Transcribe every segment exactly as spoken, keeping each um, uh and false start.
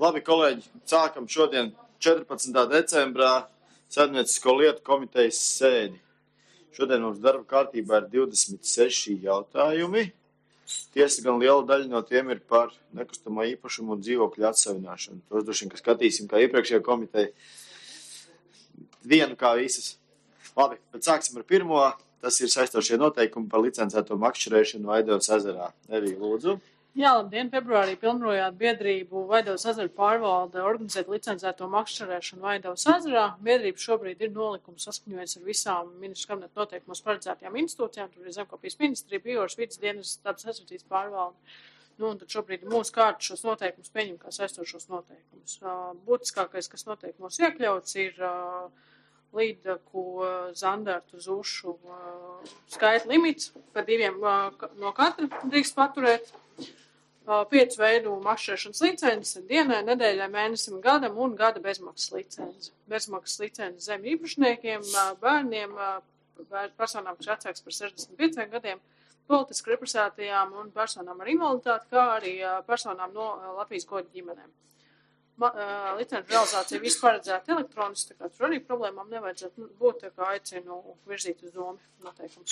Labi, kolēģi, sākam šodien četrpadsmitā decembrā Saimniecisko lietu komitejas sēdi. Šodien mums darba kārtībā ir divdesmit seši jautājumi. Tiesa gan liela daļa no tiem ir par nekustamo īpašumu un dzīvokļu atsavināšanu. Tos droši vien, ka skatīsim kā iepriekšējā komiteja. Vienu kā visas. Labi, bet sāksim ar pirmo. Tas ir saistošie noteikumi par licencēto makšķerēšanu Vaidavas ezerā. Evija, lūdzu. Jā, labdien, februārī pilnvarojāt biedrību Vaidavas ezera pārvalde organizēt licencēto makšķerēšanu Vaidavas ezerā. Biedrība šobrīd ir nolikuma saskaņojas ar visām ministru kabineta noteikumos paredzētajām institūcijām. Tur ir Zemkopijas ministrija, Bioras vidas dienas, dabas aizsardzības pārvalde. Nu, un tad šobrīd ir mūsu kārta šos noteikumus pieņem kā saistošos noteikumus. Būtiskākais, kas noteikumos iekļauts, ir līdaku, zandartu, zušu skaita limits, pa diviem no katra drīkst paturēt. Piecu veidu makšķerēšanas licences dienai, nedēļai, mēnesim, gadam un gada bezmaksas licences. Bezmaksas licences zem īpašniekiem, bērniem, personām, kas vecāks par sešdesmit pieciem gadiem, politiski represētajām un personām ar invaliditāti, kā arī personām no Latvijas goda ģimenēm. Licenču realizācija viss paredzēta elektroniski, tā kā tur arī problēmām nevajadzētu būt, tā kā aicinu virzīt uz domu noteikums.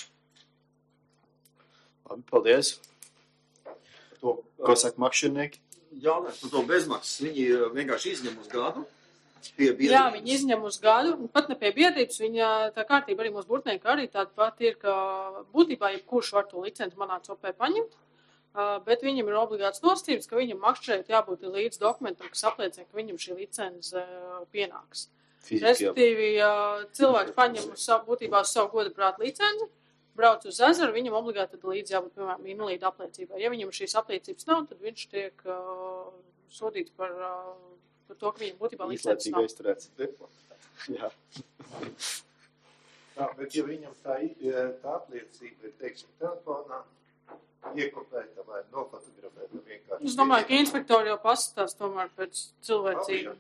Labi, paldies. To, ko saka makšķernieki? Jā, nē, to bezmaksas. Viņi vienkārši izņem uz gadu. Pie biedrības. Jā, viņi izņem uz gadu, pat ne pie biedrības. Viņa tā kārtība arī mūsu burtnieki arī tāda pat ir, ka būtībā jebkurš var to licenci manā copē paņemt, bet viņam ir obligāts nosacījums, ka viņam makšķerēt jābūt līdz dokumentam, kas apliecina, ka viņam šī licence pienāks. Respektīvi, cilvēks paņem uz savu, būtībā uz savu goda prātu licenci, brauc uz ezeru, viņam obligāti tad līdz jābūt, piemēram, invalīda apliecībai. Ja viņam šīs apliecības nav, tad viņš tiek uh, sodīts par, uh, par to, ka viņam būtībā licences nav. Izturēts. Jā. Jā, bet ja viņam tā, tā apliecība ir, teiksim, telefonā, iekopēta vai nofotografēta vienkārši. Es domāju, ka inspektori jau pasatās tomēr pēc cilvēcību.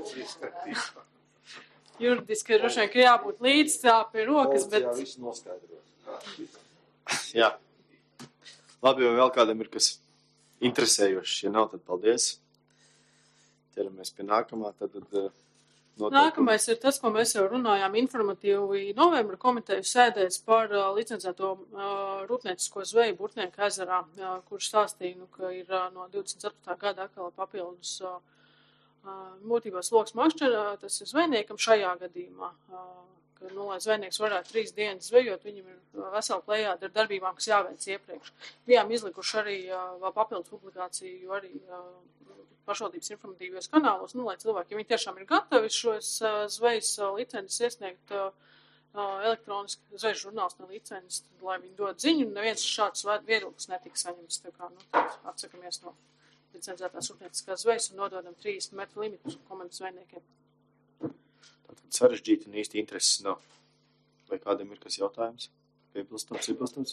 Juridiski droši vien, ka jābūt līdz tā pie rokas, bet... Jā, visu noskaidros. Jā. Labi, vai vēl kādam ir kas interesējošs? Ja nav, tad paldies. Ķeramies pie nākamā. Tad, tad, Nākamais ir tas, ko mēs jau runājām informatīvi novembra komiteju sēdēs par uh, licencēto uh, rūpniecisko zveju Burtnieku ezerā, uh, kurš stāstīja, nu, ka ir uh, no divdesmit ceturtā gada atkal papildus uh, uh, būtībā sloks makšķerā, tas ir zvejniekam šajā gadījumā. Uh, ka, nu, lai zvejnieks varētu trīs dienas zvejot, viņam ir vesela plejāda ar darbībām, kas jāveic iepriekš. Bijām izlikuši arī vēl papildus publikāciju arī pašvaldības informatīvos kanālos, nu, lai cilvēki, ja viņi tiešām ir gatavi šos zvejas licences iesniegt elektroniski zvejas žurnāls ne licences, tad, lai viņi dod ziņu, neviens šāds viedoklis netiks saņemts, tā kā, nu, atsakamies no licencētās rūpnieciskās zvejas un nododam trīsdesmit metru limitus komandas zvejniekiem. Tātad sarežģīti un īsti intereses nav. Vai kādam ir kas jautājums? Piebilstams, iebilstams?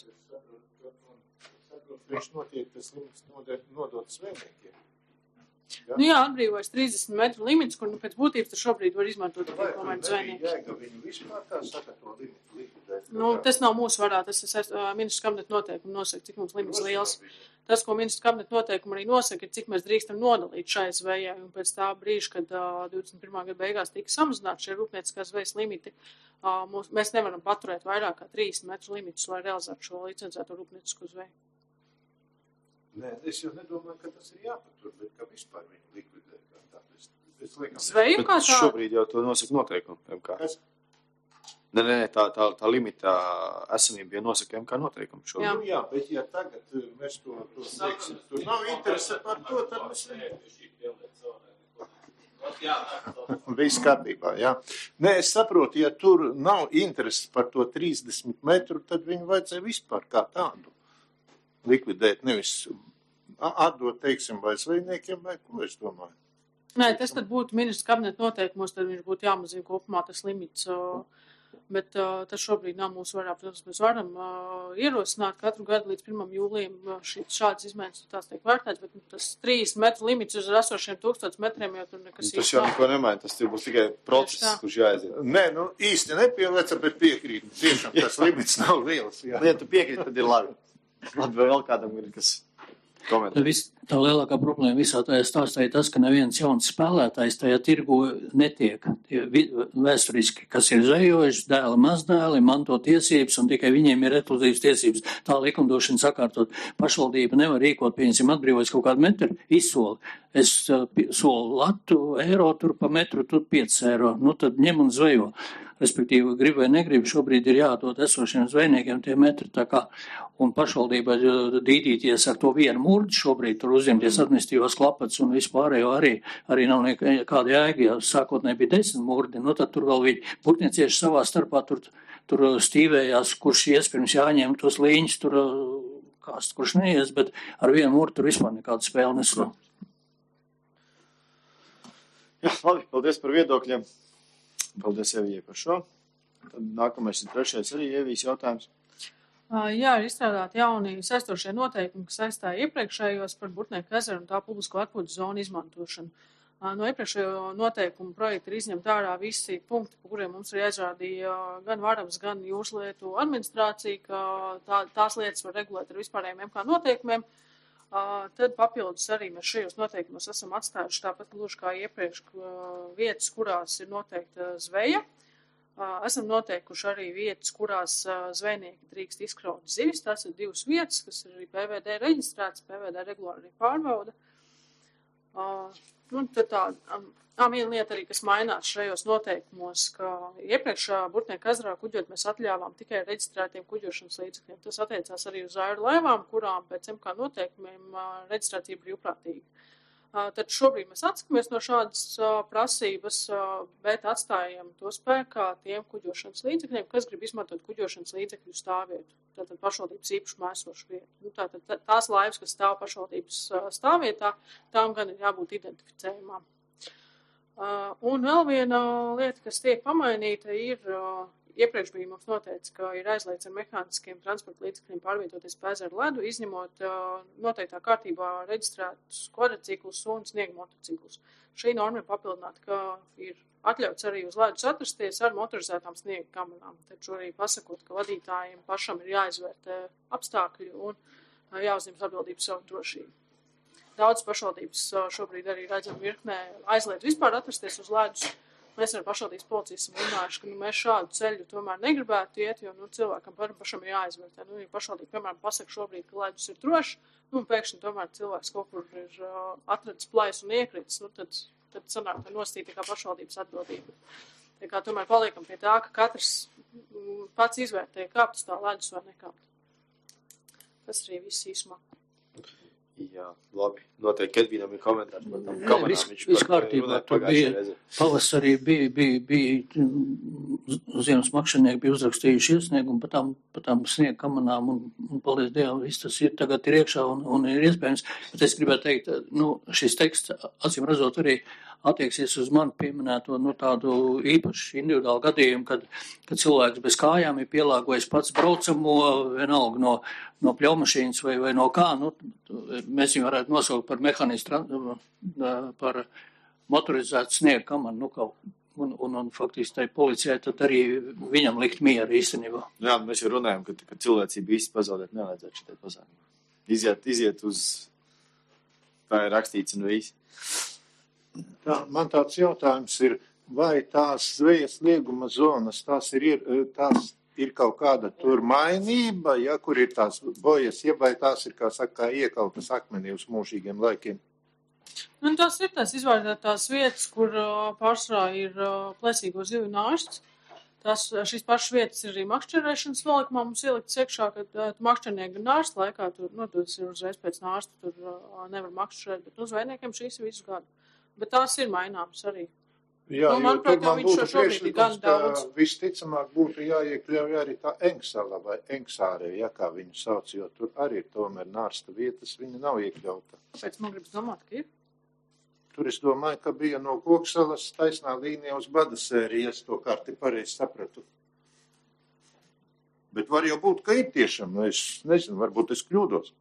Viņš notiek tas limits nodot zvejniekiem. Ja? Nu jā, atbrīvojas trīsdesmit metru limits, kur nu, pēc būtības tad šobrīd var izmantot tikai komandas zvejnieki. Vai jēga viņu vispār tā saka to limitu likvidēt? Nu, tas nav mūsu varā, tas ir ministru kabineta noteikumi nosaka, cik mums limits liels. Tas, ko ministru kabineta noteikumi arī nosaka, ir, cik mēs drīkstam nodalīt šai zvejai. Un pēc tā brīža, kad uh, divdesmit pirmā gada beigās tika samazināti šie rūpnieciskās zvejas limiti, uh, mūs, mēs nevaram paturēt vairāk kā trīsdesmit metru limitus, lai realizētu šo licencēto rūpniecisko zveju. Nē, es jau nedomāju, ka tas ir jāpatur, bet ka vispār viņu likvidē. Zveju kā tā? Šobrīd jau to nosaka noteikumi. Kas? Nē, nē, tā, tā, tā limita esamība jau nosaka M K noteikumi šobrīd. Jā. Nu, jā, bet ja tagad mēs to, to teiksim, tur nav interese par to, tad mēs... Viss kārtībā, jā. Nē, es saprotu, ja tur nav interese par to trīsdesmit metru, tad viņu vajadzēja vispār kā tādu likvidēt, nevis atdot, teiksim, vai zvejniekiem, vai ko es domāju. Nē, tas tad būtu ministru kabineta noteikumos, tad viņš būtu jāmazina kopumā tas limits, bet tas šobrīd nav mūsu varā. Protams, mēs varam ierosināt katru gadu līdz pirmam jūlijam šādas izmaiņas, tās tiek vērtēts, bet tas trīsdesmit metru limits uz esošiem tūkstotis metriem jau tur nekas īsti nav. Tas jau neko nemaina, tas būs tikai process, kurš jāaiziet. Nē, nu īsti nepieveca, bet piekrīt. Tiešām tas limits nav liels. Jā. Ja tu piekrīt, tad ir labi. Labi, vai vēl kādam ir kas komentēt? Vis, Tā lielākā problēma visā tajā stāstā ir tas, ka neviens jauns spēlētājs tajā tirgu netiek. Tie vēsturiski, kas ir zvejojuši, dēli, mazdēli, manto tiesības, un tikai viņiem ir ekskluzīvas tiesības. Tā likumdošana sakārtot. Pašvaldība nevar rīkot, pieņemsim, atbrīvojas kaut kādu metru, izsoli. Es uh, solu latu, eiro, tur pa metru, tur pieci eiro. Nu, tad ņem un zvejo. Respektīvi, grib vai negrib, šobrīd ir jādod esošiem zvejniekiem tie metri, tā kā, un pašvaldība dīdīties ar to vienu murdu šobrīd, tur uzņemties administratīvās klapats un vispārējo arī, arī nav nekāda jēga, ja sākotnēji bija desmit murdi, nu tad tur vēl viņi burtniecieši savā starpā tur, tur stīvējās, kurš ies pirms jāņem tos līņus, tur kāds, kurš neies, bet ar vienu murdu tur vispār nekādu spēli neslo. Jā, labi, paldies par viedokļiem. Paldies, Evijai, par šo. Tad nākamais ir trešais arī Evijas jautājums. Jā, ir izstrādāti jauni saistošie noteikumi, kas saistāja iepriekšējos par Burtnieku ezeru un tā publisko atpūtas zonu izmantošanu. No iepriekšējo noteikumu projekta ir izņemt ārā visi punkti, par kuriem mums ir aizrādīja gan Varavas, gan Jūraslietu administrācija, ka tā, tās lietas var regulēt ar vispārējiem M K noteikumiem. Tad papildus arī mēs šajos noteikumos esam atstājuši tāpat gluži kā iepriekš vietas, kurās ir noteikta zveja. Esam noteikuši arī vietas, kurās zvejnieki drīkst izkraut zivis. Tās ir divas vietas, kas ir arī P V D reģistrētas, P V D regulāri pārbauda. Un tad tā, tā viena lieta arī, kas mainās šajos noteikumos, ka iepriekš Burtnieku ezerā kuģot mēs atļāvām tikai reģistrētiem kuģošanas līdzekļiem. Tas attiecās arī uz airu laivām, kurām pēc M K noteikumiem reģistrācija brīvprātīga. Tad šobrīd mēs atskamies no šādas prasības, bet atstājam to spēkā tiem kuģošanas līdzekļiem, kas grib izmantot kuģošanas līdzekļu stāvvietu. Tātad pašvaldības īpašumā esošu vietu. Nu, tātad tās laivas, kas stāv pašvaldības stāvvietā, tām gan ir jābūt identificējumām. Un vēl viena lieta, kas tiek pamainīta, ir iepriekš bija mums noteicis, ka ir aizliegts ar mehāniskiem transporta līdzekļiem pārvietoties pa ezeru ledu, izņemot noteiktā kārtībā reģistrētus kvadriciklus un sniega motociklus. Šī norma ir papildināta, ka ir atļauts arī uz ledus atrasties ar motorizētām sniega kamerām. Taču arī pasakot, ka vadītājiem pašam ir jāizvērtē apstākļi un jāuzņemas atbildību savu drošību. Daudz pašvaldības šobrīd arī redzam virknē aizliedz vispār atrasties uz ledus. Mēs ar pašvaldības policiju esam runājuši, ka nu, mēs šādu ceļu tomēr negribētu iet, jo nu, cilvēkam pašam ir jāizvērtē. Nu, ja pašvaldība, piemēram, pasaka šobrīd, ka ledus ir drošs, nu, un pēkšņi tomēr cilvēks kaut kur ir uh, atradis plaisu un iekritis, nu, tad, tad sanāk nostīt kā pašvaldības atbildība. Tā kā tomēr paliekam pie tā, ka katrs pats izvērtē, kāpt uz tā ledus vai nekāpt. Tas arī viss īsumā. Jā, labi. Noteikti Edvīnam ir komentārs par tam kamerām. Viss vis kārtībā. Tur bija, pavasarī bija, bija, bija ziemas makšanieki bija uzrakstījuši iesniegumu par tām, par tām sniega kamerām un, un paldies Dievam, viss tas ir tagad ir iekšā un, un ir iespējams. Bet es gribētu teikt, nu, šis teksts, acīm redzot, arī attieksies uz mani pieminēto nu, tādu īpašu individuālu gadījumu, kad, kad cilvēks bez kājām ir pielāgojis pats braucamo, vienalga no, no pļaumašīnas vai, vai no kā. Nu, mēs viņu varētu nosaukt par mehānismu, par motorizētu sniega kameru. Nu, kaut, un, un, un faktiski tai policijai tad arī viņam likt mieru īstenībā. Jā, mēs jau runājam, ka, ka cilvēcība īsti pazaudēt nevajadzētu šitai pasākumā. Iziet, iziet uz, tā ir rakstīts un viss. Tā, man tāds jautājums ir, vai tās zvejas lieguma zonas, tās ir, tās ir kaut kāda tur mainība, ja, kur ir tās bojas, ja vai tās ir, kā saka, iekautas akmenī uz mūžīgiem laikiem? Un tās ir tās izvērtētās vietas, kur pārsvarā ir plēsīgo zivju nārsts. Tās, šīs pašas vietas ir arī makšķerēšanas nolikumā mums ieliktas iekšā, kad uh, makšķernieku nārsta laikā, tur, nu, tas ir uzreiz pēc nārsta, tur uh, nevar makšķerēt, bet nu, zvejniekiem šīs ir visu gadu. Bet tās ir maināmas arī. Jā, nu, manuprāt, jo tur man būtu priekšlikums, ka daudz. Visticamāk būtu jāiekļauj arī tā Engsala vai Engsārē, ja kā viņu sauc, jo tur arī ir tomēr nārsta vietas, viņa nav iekļauta. Pēc man gribas domāt, ka ir. Tur es domāju, ka bija no Koksalas taisnā līnija uz Badasēri, ja es to kārti pareizi sapratu. Bet var jau būt, ka ir tiešām, es nezinu, varbūt es kļūdos.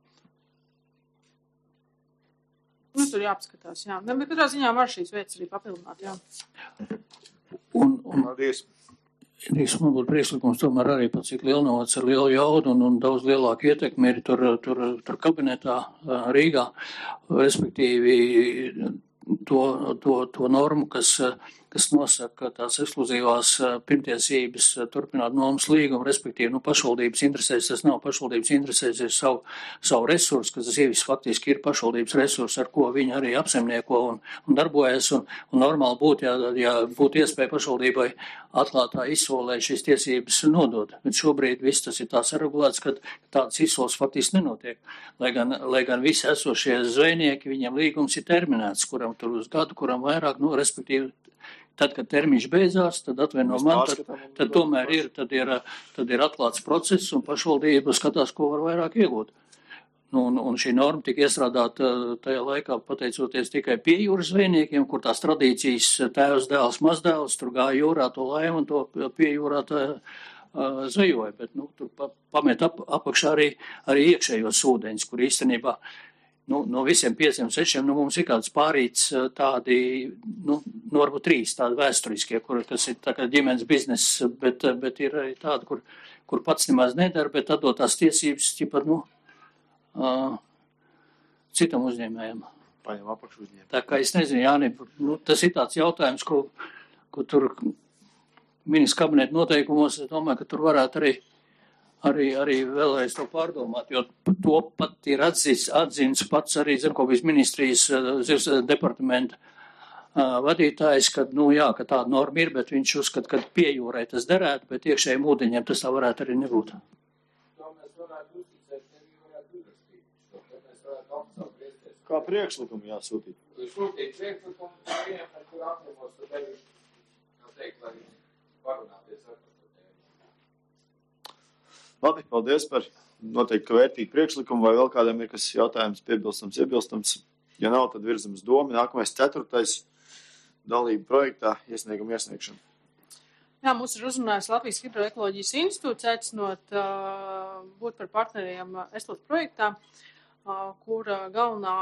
Nu, tur jāapskatās, jā. Ne, bet katrā ziņā var šīs vietas arī papildināt, jā. Un, un, Paldies. Man būtu priekšlikums tomēr arī pat cik Lielnovads ar lielu jaudu un, un daudz lielāku ietekmi ir tur, tur, tur kabinetā Rīgā, respektīvi to, to, to normu, kas, kas nosaka tās ekskluzīvās pirmtiesības turpināt nomas līgumu, respektīvi, nu, pašvaldības interesēs, tas nav pašvaldības interesēs, ir savu, savu resursu, kas tas ievis faktiski ir pašvaldības resursi, ar ko viņi arī apsaimnieko un, un darbojas, un, un normāli būtu, ja, ja būtu iespēja pašvaldībai atklātā izsolē šīs tiesības nodot, bet šobrīd viss tas ir tā saregulēts, ka tāds izsoles faktiski nenotiek, lai gan, lai gan visi esošie zvejnieki, viņiem līgums ir terminēts, kuram tur uz gadu, kuram vairāk, nu, respektīvi, tad, kad termiņš beidzās, tad atvieno man, tad, tad tomēr ir, tad ir, tad ir atklāts process un pašvaldība skatās, ko var vairāk iegūt. Nu, un, un šī norma tika iestrādāta tajā laikā, pateicoties tikai pie jūras zvejniekiem, kur tās tradīcijas tēvs, dēls, mazdēls, tur gāja jūrā to laimu un to pie jūrā tā uh, zvejoja, bet, nu, tur pa, pamet ap, apakšā arī, arī iekšējos ūdeņus, kur īstenībā Nu, no visiem pieciem, sešiem, nu, mums ir kāds pārīts tādi, nu, nu, varbūt trīs tādi vēsturiskie, kur tas ir tā kā ģimenes biznes, bet, bet ir arī tādi, kur, kur pats nemaz nedara, bet atdot tās tiesības, ķipa, nu, uh, citam uzņēmējam. Paņem apakšu uzņēmēju. Tā kā es nezinu, Jāni, nu, tas ir tāds jautājums, ko, ko tur ministra kabineta noteikumos, es domāju, ka tur varētu arī Arī, arī vēlreiz to pārdomāt, jo to pat ir atzins, atzins pats arī Zemkopības ministrijas zivs departamenta uh, vadītājs, ka, nu jā, ka tāda norma ir, bet viņš uzskata, ka piejūrai tas derētu, bet iekšējiem ūdeņiem tas tā varētu arī nebūt. To mēs varētu uzticēt, tevi varētu uzrakstīt. To mēs varētu apsaukt. Kā priekšlikumu jāsūtīt? Sūtīt priekšlikumu, viņiem, kur apņemos, tad arī, jau teikt, lai parunāties ar. Labi, paldies par noteikti vērtīgu priekšlikumu, vai vēl kādam ir kas jautājums piebilstams, iebilstams. Ja nav, tad virzam uz domu. Nākamais ceturtais dalība projektā iesnieguma iesniegšana. Jā, mums ir uzrunājis Latvijas Hidroekoloģijas institūts, aicinot uh, būt par partneriem ESLAT projektā, uh, kur uh, galvenā,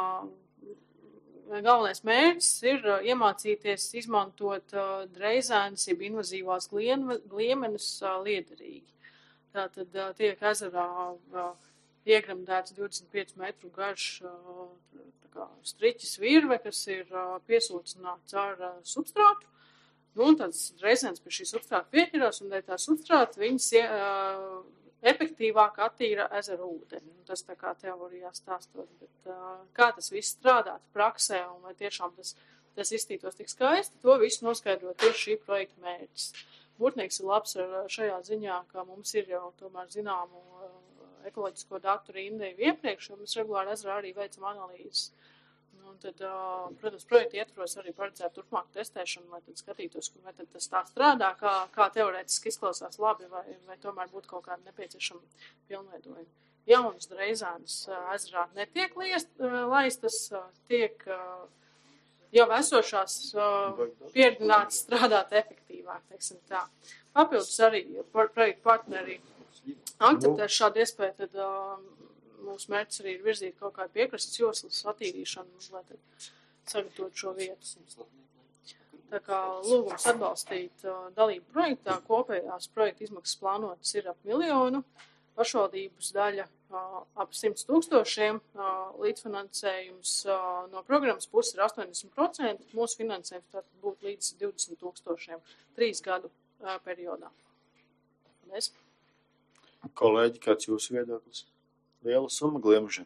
galvenais mērķis ir uh, iemācīties izmantot uh, dreizēnas, jeb invazīvās gliemenes uh, liederīgi. Tātad tiek ezerā iegremdēts divdesmit pieci metru garš kā, striķis virve, kas ir piesūcināts ar substrātu. Nu, un tāds reizēns pie šī substrāta pieķirās, un dēļ tā substrāta viņas uh, efektīvāk attīra ezera ūdeni. Un tas tā kā teorijā stāstot, bet uh, kā tas viss strādāt praksē, un vai tiešām tas, tas izstītos tik skaisti, to visu noskaidrot tieši šī projekta mērķis. Būtnieks ir labs šajā ziņā, ka mums ir jau tomēr zināmu ekoloģisko datu rindu iepriekš, jo mēs regulāri ezerā arī veicam analīzes. Un tad, protams, projekta ietvaros arī paredzēt turpmāk testēšanu, lai tad skatītos, vai tad tas tā strādā, kā, kā teorētiski izklausās labi, vai, vai tomēr būtu kaut kāda nepieciešama pilnveidojuma. Jaunas dreizēnas ezerā netiek liest, laistas, tiek jau esošās pieredzināts strādāt efektīvāk, teiksim tā. Papildus arī projektu partneri akceptēs šādu iespēju, tad uh, mūsu mērķis arī ir virzīt kaut kādu piekrastes joslas attīrīšanu, lai tad sagatavot šo vietu. Tā kā lūgums atbalstīt uh, dalību projektā, kopējās projekta izmaksas plānotas ir ap miljonu, pašvaldības daļa uh, ap simts tūkstošiem, uh, līdzfinansējums uh, no programmas puses ir astoņdesmit procenti, mūsu finansējums tātad būtu līdz divdesmit tūkstošiem trīs gadu uh, periodā. Paldies. Kolēģi, kāds jūsu viedoklis? Liela summa gliemežiem.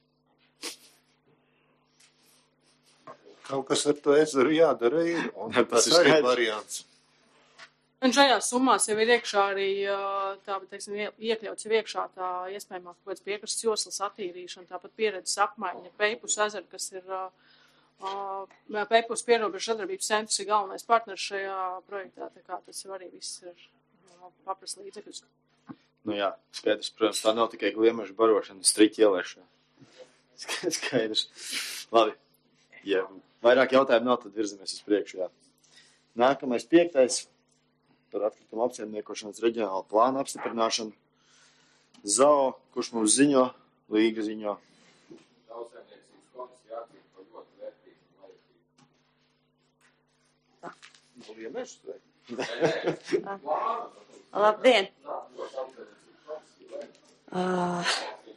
Kaut kas ar to ezeru jādara ir, un Jā, tas tas ir arī skaidrs. variants. Un šajās summās jau ir iekšā arī tā, teiksim, iekļauts jau iekšā tā iespējamā kaut kāds piekrastes joslas attīrīšana, tāpat pieredzes apmaiņa, Peipus ezeru, kas ir uh, Peipus pierobežu sadarbības centrs ir galvenais partners šajā projektā, tā kā tas jau arī viss ir uh, papras līdzekļus. Nu jā, skaidrs, protams, tā nav tikai gliemežu barošana, striķi ielēšana. Skaidrs. Labi. Ja vairāk jautājumu nav, tad virzamies uz priekšu, jā. Nākamais piektais. Par atkritumu apsaimniekošanas reģionālu plānu apstiprināšanu. Zao, kurš mums ziņo, Līga ziņo. Tautsēmniecības komisija atzīst par ļoti vērtīgu laikību. Gliemežus vai? Labdien! Uh,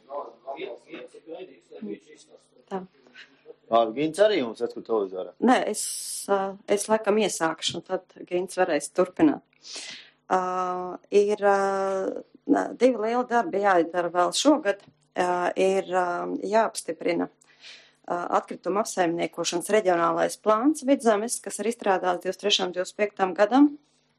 tā. Gīns arī mums atskot televizorā. Nē, es, uh, es laikam iesākšu, un tad Gīns varēs turpināt. Uh, ir uh, divi lieli darbi jāizdara vēl šogad. Uh, ir uh, jāapstiprina uh, atkrituma apsaimniekošanas reģionālais plāns Vidzemes, kas ir izstrādāts divdesmit trešajam un divdesmit piektajam gadam.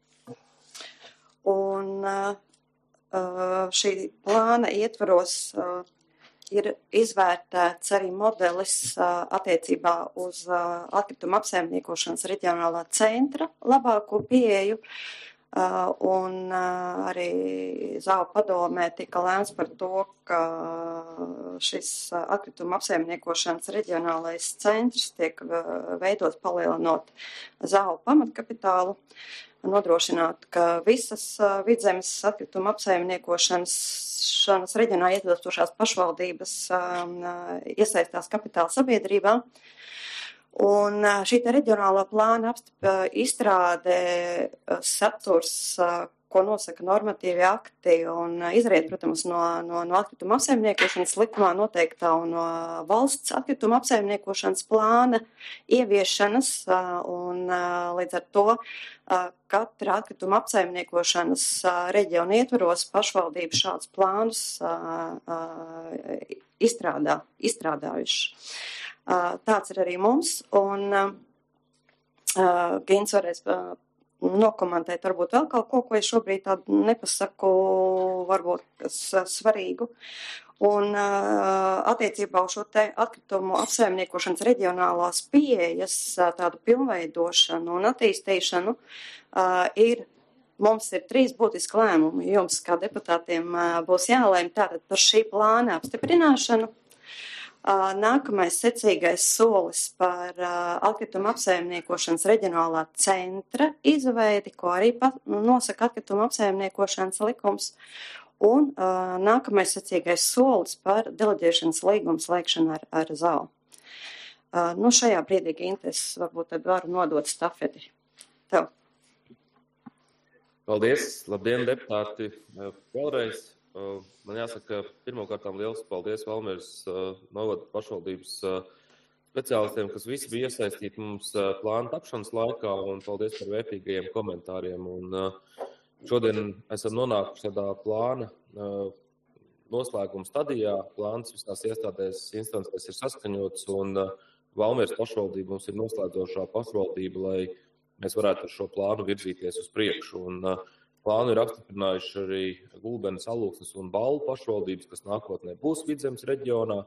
Un uh, uh, šī plāna ietvaros uh, ir izvērtēts arī modelis uh, attiecībā uz uh, atkrituma apsaimniekošanas reģionālā centra labāko pieeju. Uh, un uh, arī Zāvu padomē tika lēmts par to, ka šis uh, atkrituma apsaimniekošanas reģionālais centrs tiek uh, veidots palielinot Zāvu pamatkapitālu, nodrošināt, ka visas uh, Vidzemes atkrituma apsaimniekošanas reģionā ietilpstošās pašvaldības uh, iesaistās kapitāla sabiedrībā. Un šī reģionālā plāna izstrāde saturs, ko nosaka normatīvi akti un izriet, protams, no, no, no atkrituma apsaimniekošanas likumā noteiktā un no valsts atkrituma apsaimniekošanas plāna ieviešanas. Un līdz ar to katra atkrituma apsaimniekošanas reģiona ietvaros pašvaldību šādus plānus izstrādā, izstrādājuši. Tāds ir arī mums, un uh, Gīns varēs uh, nokomentēt varbūt vēl kaut ko, ko es šobrīd tādu nepasaku, varbūt kas uh, svarīgu. Un uh, attiecībā uz šo te atkritumu apsaimniekošanas reģionālās pieejas uh, tādu pilnveidošanu un attīstīšanu uh, ir, mums ir trīs būtiski lēmumi. Jums kā deputātiem uh, būs jālēm tātad par šī plāna apstiprināšanu. Nākamais secīgais solis par atkrituma apsaimniekošanas reģionālā centra izveidi, ko arī nosaka atkrituma apsaimniekošanas likums. Un nākamais secīgais solis par deleģēšanas līgumu slēgšanu ar, ar Zāvu. Nu, šajā brīdī, Ginte, es varbūt tad varu nodot stafeti tev. Paldies, labdien, deputāti, vēlreiz. Man jāsaka, pirmkārtām liels paldies Valmieras novada pašvaldības speciālistiem, kas visi bija iesaistīti mums plāna tapšanas laikā, un paldies par vērtīgajiem komentāriem. Un šodien esam nonākuši tādā plāna noslēguma stadijā. Plāns visās iestādēs instancēs ir saskaņots, un Valmieras pašvaldība mums ir noslēdzošā pašvaldība, lai mēs varētu ar šo plānu virzīties uz priekšu. Un, Plānu ir apstiprinājuši arī Gulbenes, Alūksnes un Balvu pašvaldības, kas nākotnē būs Vidzemes reģionā,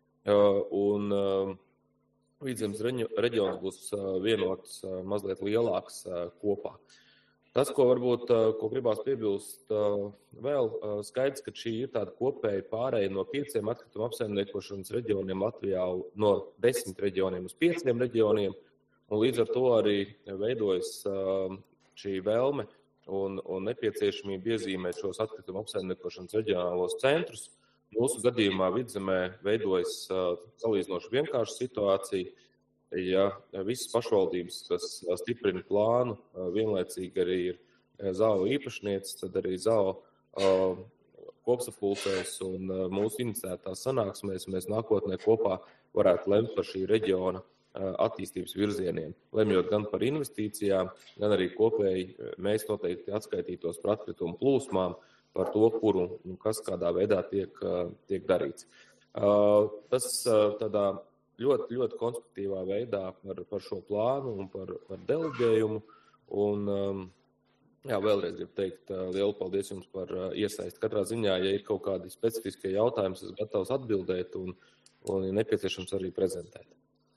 un Vidzemes reģions būs vienots mazliet lielāks kopā. Tas, ko varbūt, ko gribās piebilst vēl, skaidrs, ka šī ir tāda kopēja pārēja no pieciem atkrituma apsaimniekošanas reģioniem Latvijā, no desmit reģioniem uz pieciem reģioniem, un līdz ar to arī veidojas šī vēlme Un, un nepieciešamība iezīmēt šos atkrituma apsaimniekošanas reģionālos centrus. Mūsu gadījumā Vidzemē veidojas uh, salīdzinoši vienkārša situācija, ja visas pašvaldības, kas stiprina plānu, uh, vienlaicīgi arī ir Zāvu īpašniece, tad arī Zāvu uh, kopsapulcēs un uh, mūsu iniciētās sanāksmēs mēs nākotnē kopā varētu lemt par šī reģiona attīstības virzieniem, lemjot gan par investīcijām, gan arī kopēji mēs noteikti atskaitītos par atkritumu plūsmām, par to, kuru un kas kādā veidā tiek, tiek darīts. Tas tādā ļoti, ļoti konstruktīvā veidā par, par šo plānu un par, par deleģējumu. Un, jā, vēlreiz gribu teikt lielu paldies jums par iesaisti. Katrā ziņā, ja ir kaut kādi specifiskie jautājumi, es gatavs atbildēt un, un ja nepieciešams arī prezentēt.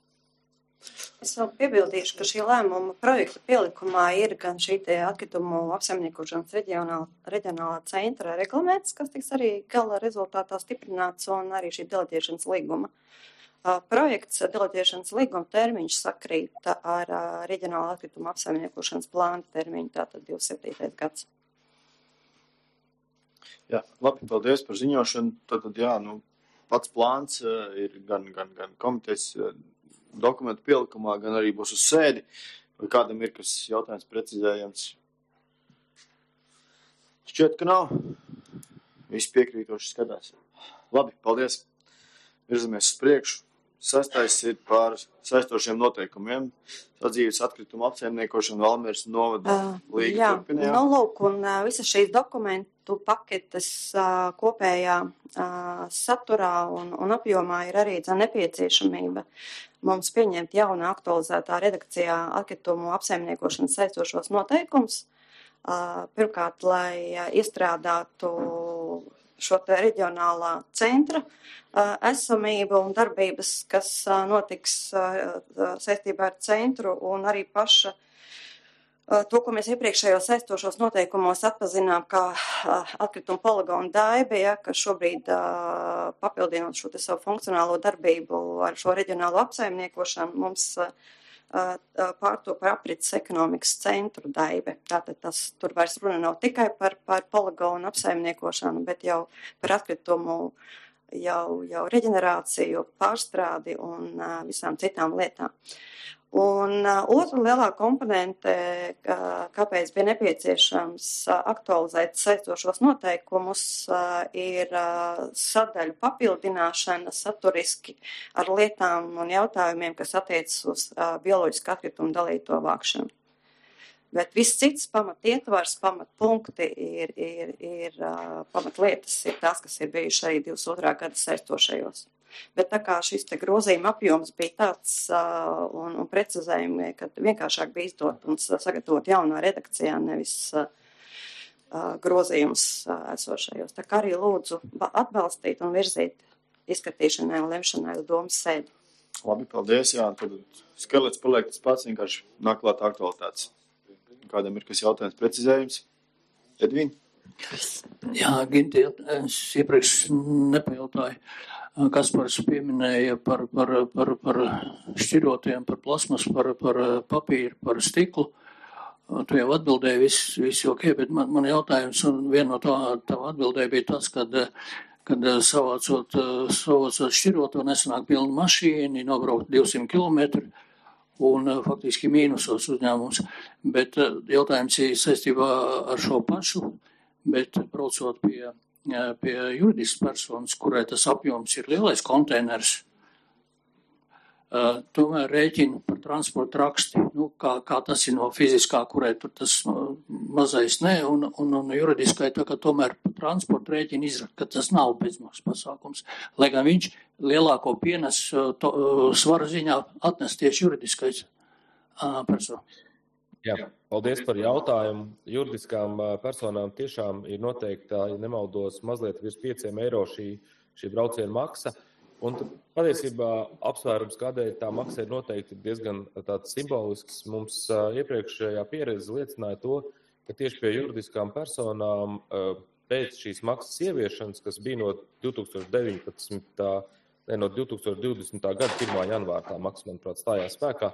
Es vēl piebildīšu, ka šī lēmuma projekta pielikumā ir gan šī te atkritumu apsaimniekošanas reģionālā, reģionālā centra reglaments, kas tiks arī gala rezultātā stiprināts, un arī šī deleģēšanas līguma. Projekts deleģēšanas līguma termiņš sakrīt ar reģionālā atkrituma apsaimniekošanas plāna termiņu, tātad divdesmit septītais gads. Jā, labi, paldies par ziņošanu. Tātad, jā, nu, pats plāns ir gan, gan, gan komitejas dokumentu pielikumā, gan arī būs uz sēdi. Vai kādam ir kas jautājums precizējams? Šķiet, ka nav. Visi piekrītoši skatās. Labi, paldies. Virzamies uz priekšu. Sastais ir par saistošiem noteikumiem. Sadzīves atkritumu apsaimniekošanu Valmieras novada līga Jā, turpinājā. nu lūk, un uh, visas šīs dokumentu paketes uh, kopējā uh, saturā un, un apjomā ir arī tā nepieciešamība mums pieņemt jaunā aktualizētā redakcijā atkritumu apsaimniekošanas saistošos noteikumus. Uh, pirmkārt, lai uh, iestrādātu šo te reģionālā centra uh, esamību un darbības, kas uh, notiks uh, saistībā ar centru un arī paša uh, to, ko mēs iepriekšējos saistošos noteikumos atpazinām kā uh, atkritumu poligonu Daibe, ja, ka šobrīd uh, papildinot šo te savu funkcionālo darbību ar šo reģionālo apsaimniekošanu, mums uh, pārto par aprits ekonomikas centru Daibe. Tātad tas tur vairs runa nav tikai par, par poligonu apsaimniekošanu, bet jau par atkritumu, jau, jau reģenerāciju, pārstrādi un uh, visām citām lietām. Un uh, otra lielā komponente, uh, kāpēc bija nepieciešams uh, aktualizēt saistošos noteikumus, uh, ir uh, sadaļu papildināšana saturiski ar lietām un jautājumiem, kas attiecas uz uh, bioloģisku atkritumu dalīto vākšanu. Bet viss cits pamat ietvars, pamat punkti ir, ir, ir uh, pamat lietas, ir tās, kas ir bijuši arī divdesmit otrā gada saistošajos. Bet tā kā šis te grozījuma apjoms bija tāds uh, un, un precizējumi, ka vienkāršāk bija izdot un sagatavot jaunā redakcijā, nevis uh, grozījums uh, esošajos. Tā kā arī lūdzu atbalstīt un virzīt izskatīšanai un lemšanai uz domas sēdi. Labi, paldies. Jā, tad skelets paliek tas pats, vienkārši nāk klāt aktualitātes. Kādam ir kas jautājums precizējums? Edvīn? Jā, Ginti, es iepriekš nepajautāju. Kaspars pieminēja par, par, par, par šķirotiem, par plasmas, par, par papīru, par stiklu. Tu jau atbildēji, viss, viss ok, bet man, man jautājums, un viena no tā, tā atbildēja bija tas, kad, kad savācot, savācot šķiroto nesanāk pilnu mašīnu, nobraukt divsimt kilometru un faktiski mīnusos uzņēmums. Bet jautājums ir saistībā ar šo pašu, bet braucot pie pie juridiskas personas, kurai tas apjoms ir lielais konteiners, uh, tomēr rēķina par transporta raksti, nu, kā, kā tas ir no fiziskā, kurai tur tas mazais ne, un, un, un juridiskai tā, ka tomēr transporta rēķina izrakt, ka tas nav bezmaksas pasākums, lai gan viņš lielāko pienes to, svara ziņā atnes tieši juridiskais uh, persona. Jā, paldies par jautājumu. Juridiskām personām tiešām ir noteikta, ja nemaldos, mazliet virs pieciem eiro šī, šī brauciena maksa. Un patiesībā apsvērums, kādēļ tā maksa ir noteikti diezgan tāds simbolisks. Mums iepriekšējā pieredze liecināja to, ka tieši pie juridiskām personām pēc šīs maksas ieviešanas, kas bija no divi tūkstoši deviņpadsmitā, ne, no divi tūkstoši divdesmitā gada pirmā janvāra tā maksa, manuprāt, stājās spēkā.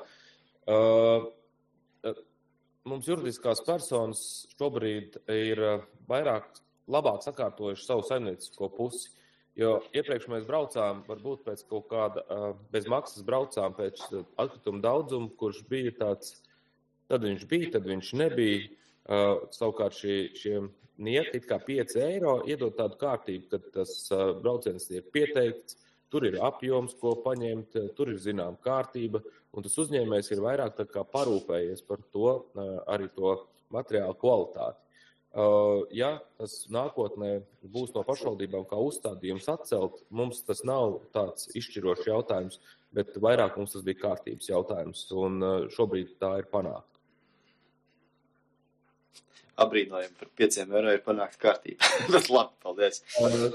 Mums juridiskās personas šobrīd ir vairāk labāk sakārtojuši savu saimniecisko pusi, jo iepriekš mēs braucām, varbūt pēc kaut kāda bez maksas braucām pēc atkrituma daudzuma, kurš bija tāds, tad viņš bija, tad viņš nebija. Savukārt šie, šie nieki, it kā pieci eiro, iedod tādu kārtību, kad tas brauciens tiek pieteikts, tur ir apjoms, ko paņemt, tur ir zinām kārtība, un tas uzņēmējs ir vairāk tā kā parūpējies par to, arī to materiālu kvalitāti. Ja tas nākotnē būs no pašvaldībām kā uzstādījums atcelt, mums tas nav tāds izšķirošs jautājums, bet vairāk mums tas bija kārtības jautājums, un šobrīd tā ir panākta. Abrīnojami par pieciem eiro ir panākt kārtība. Bet labi, paldies.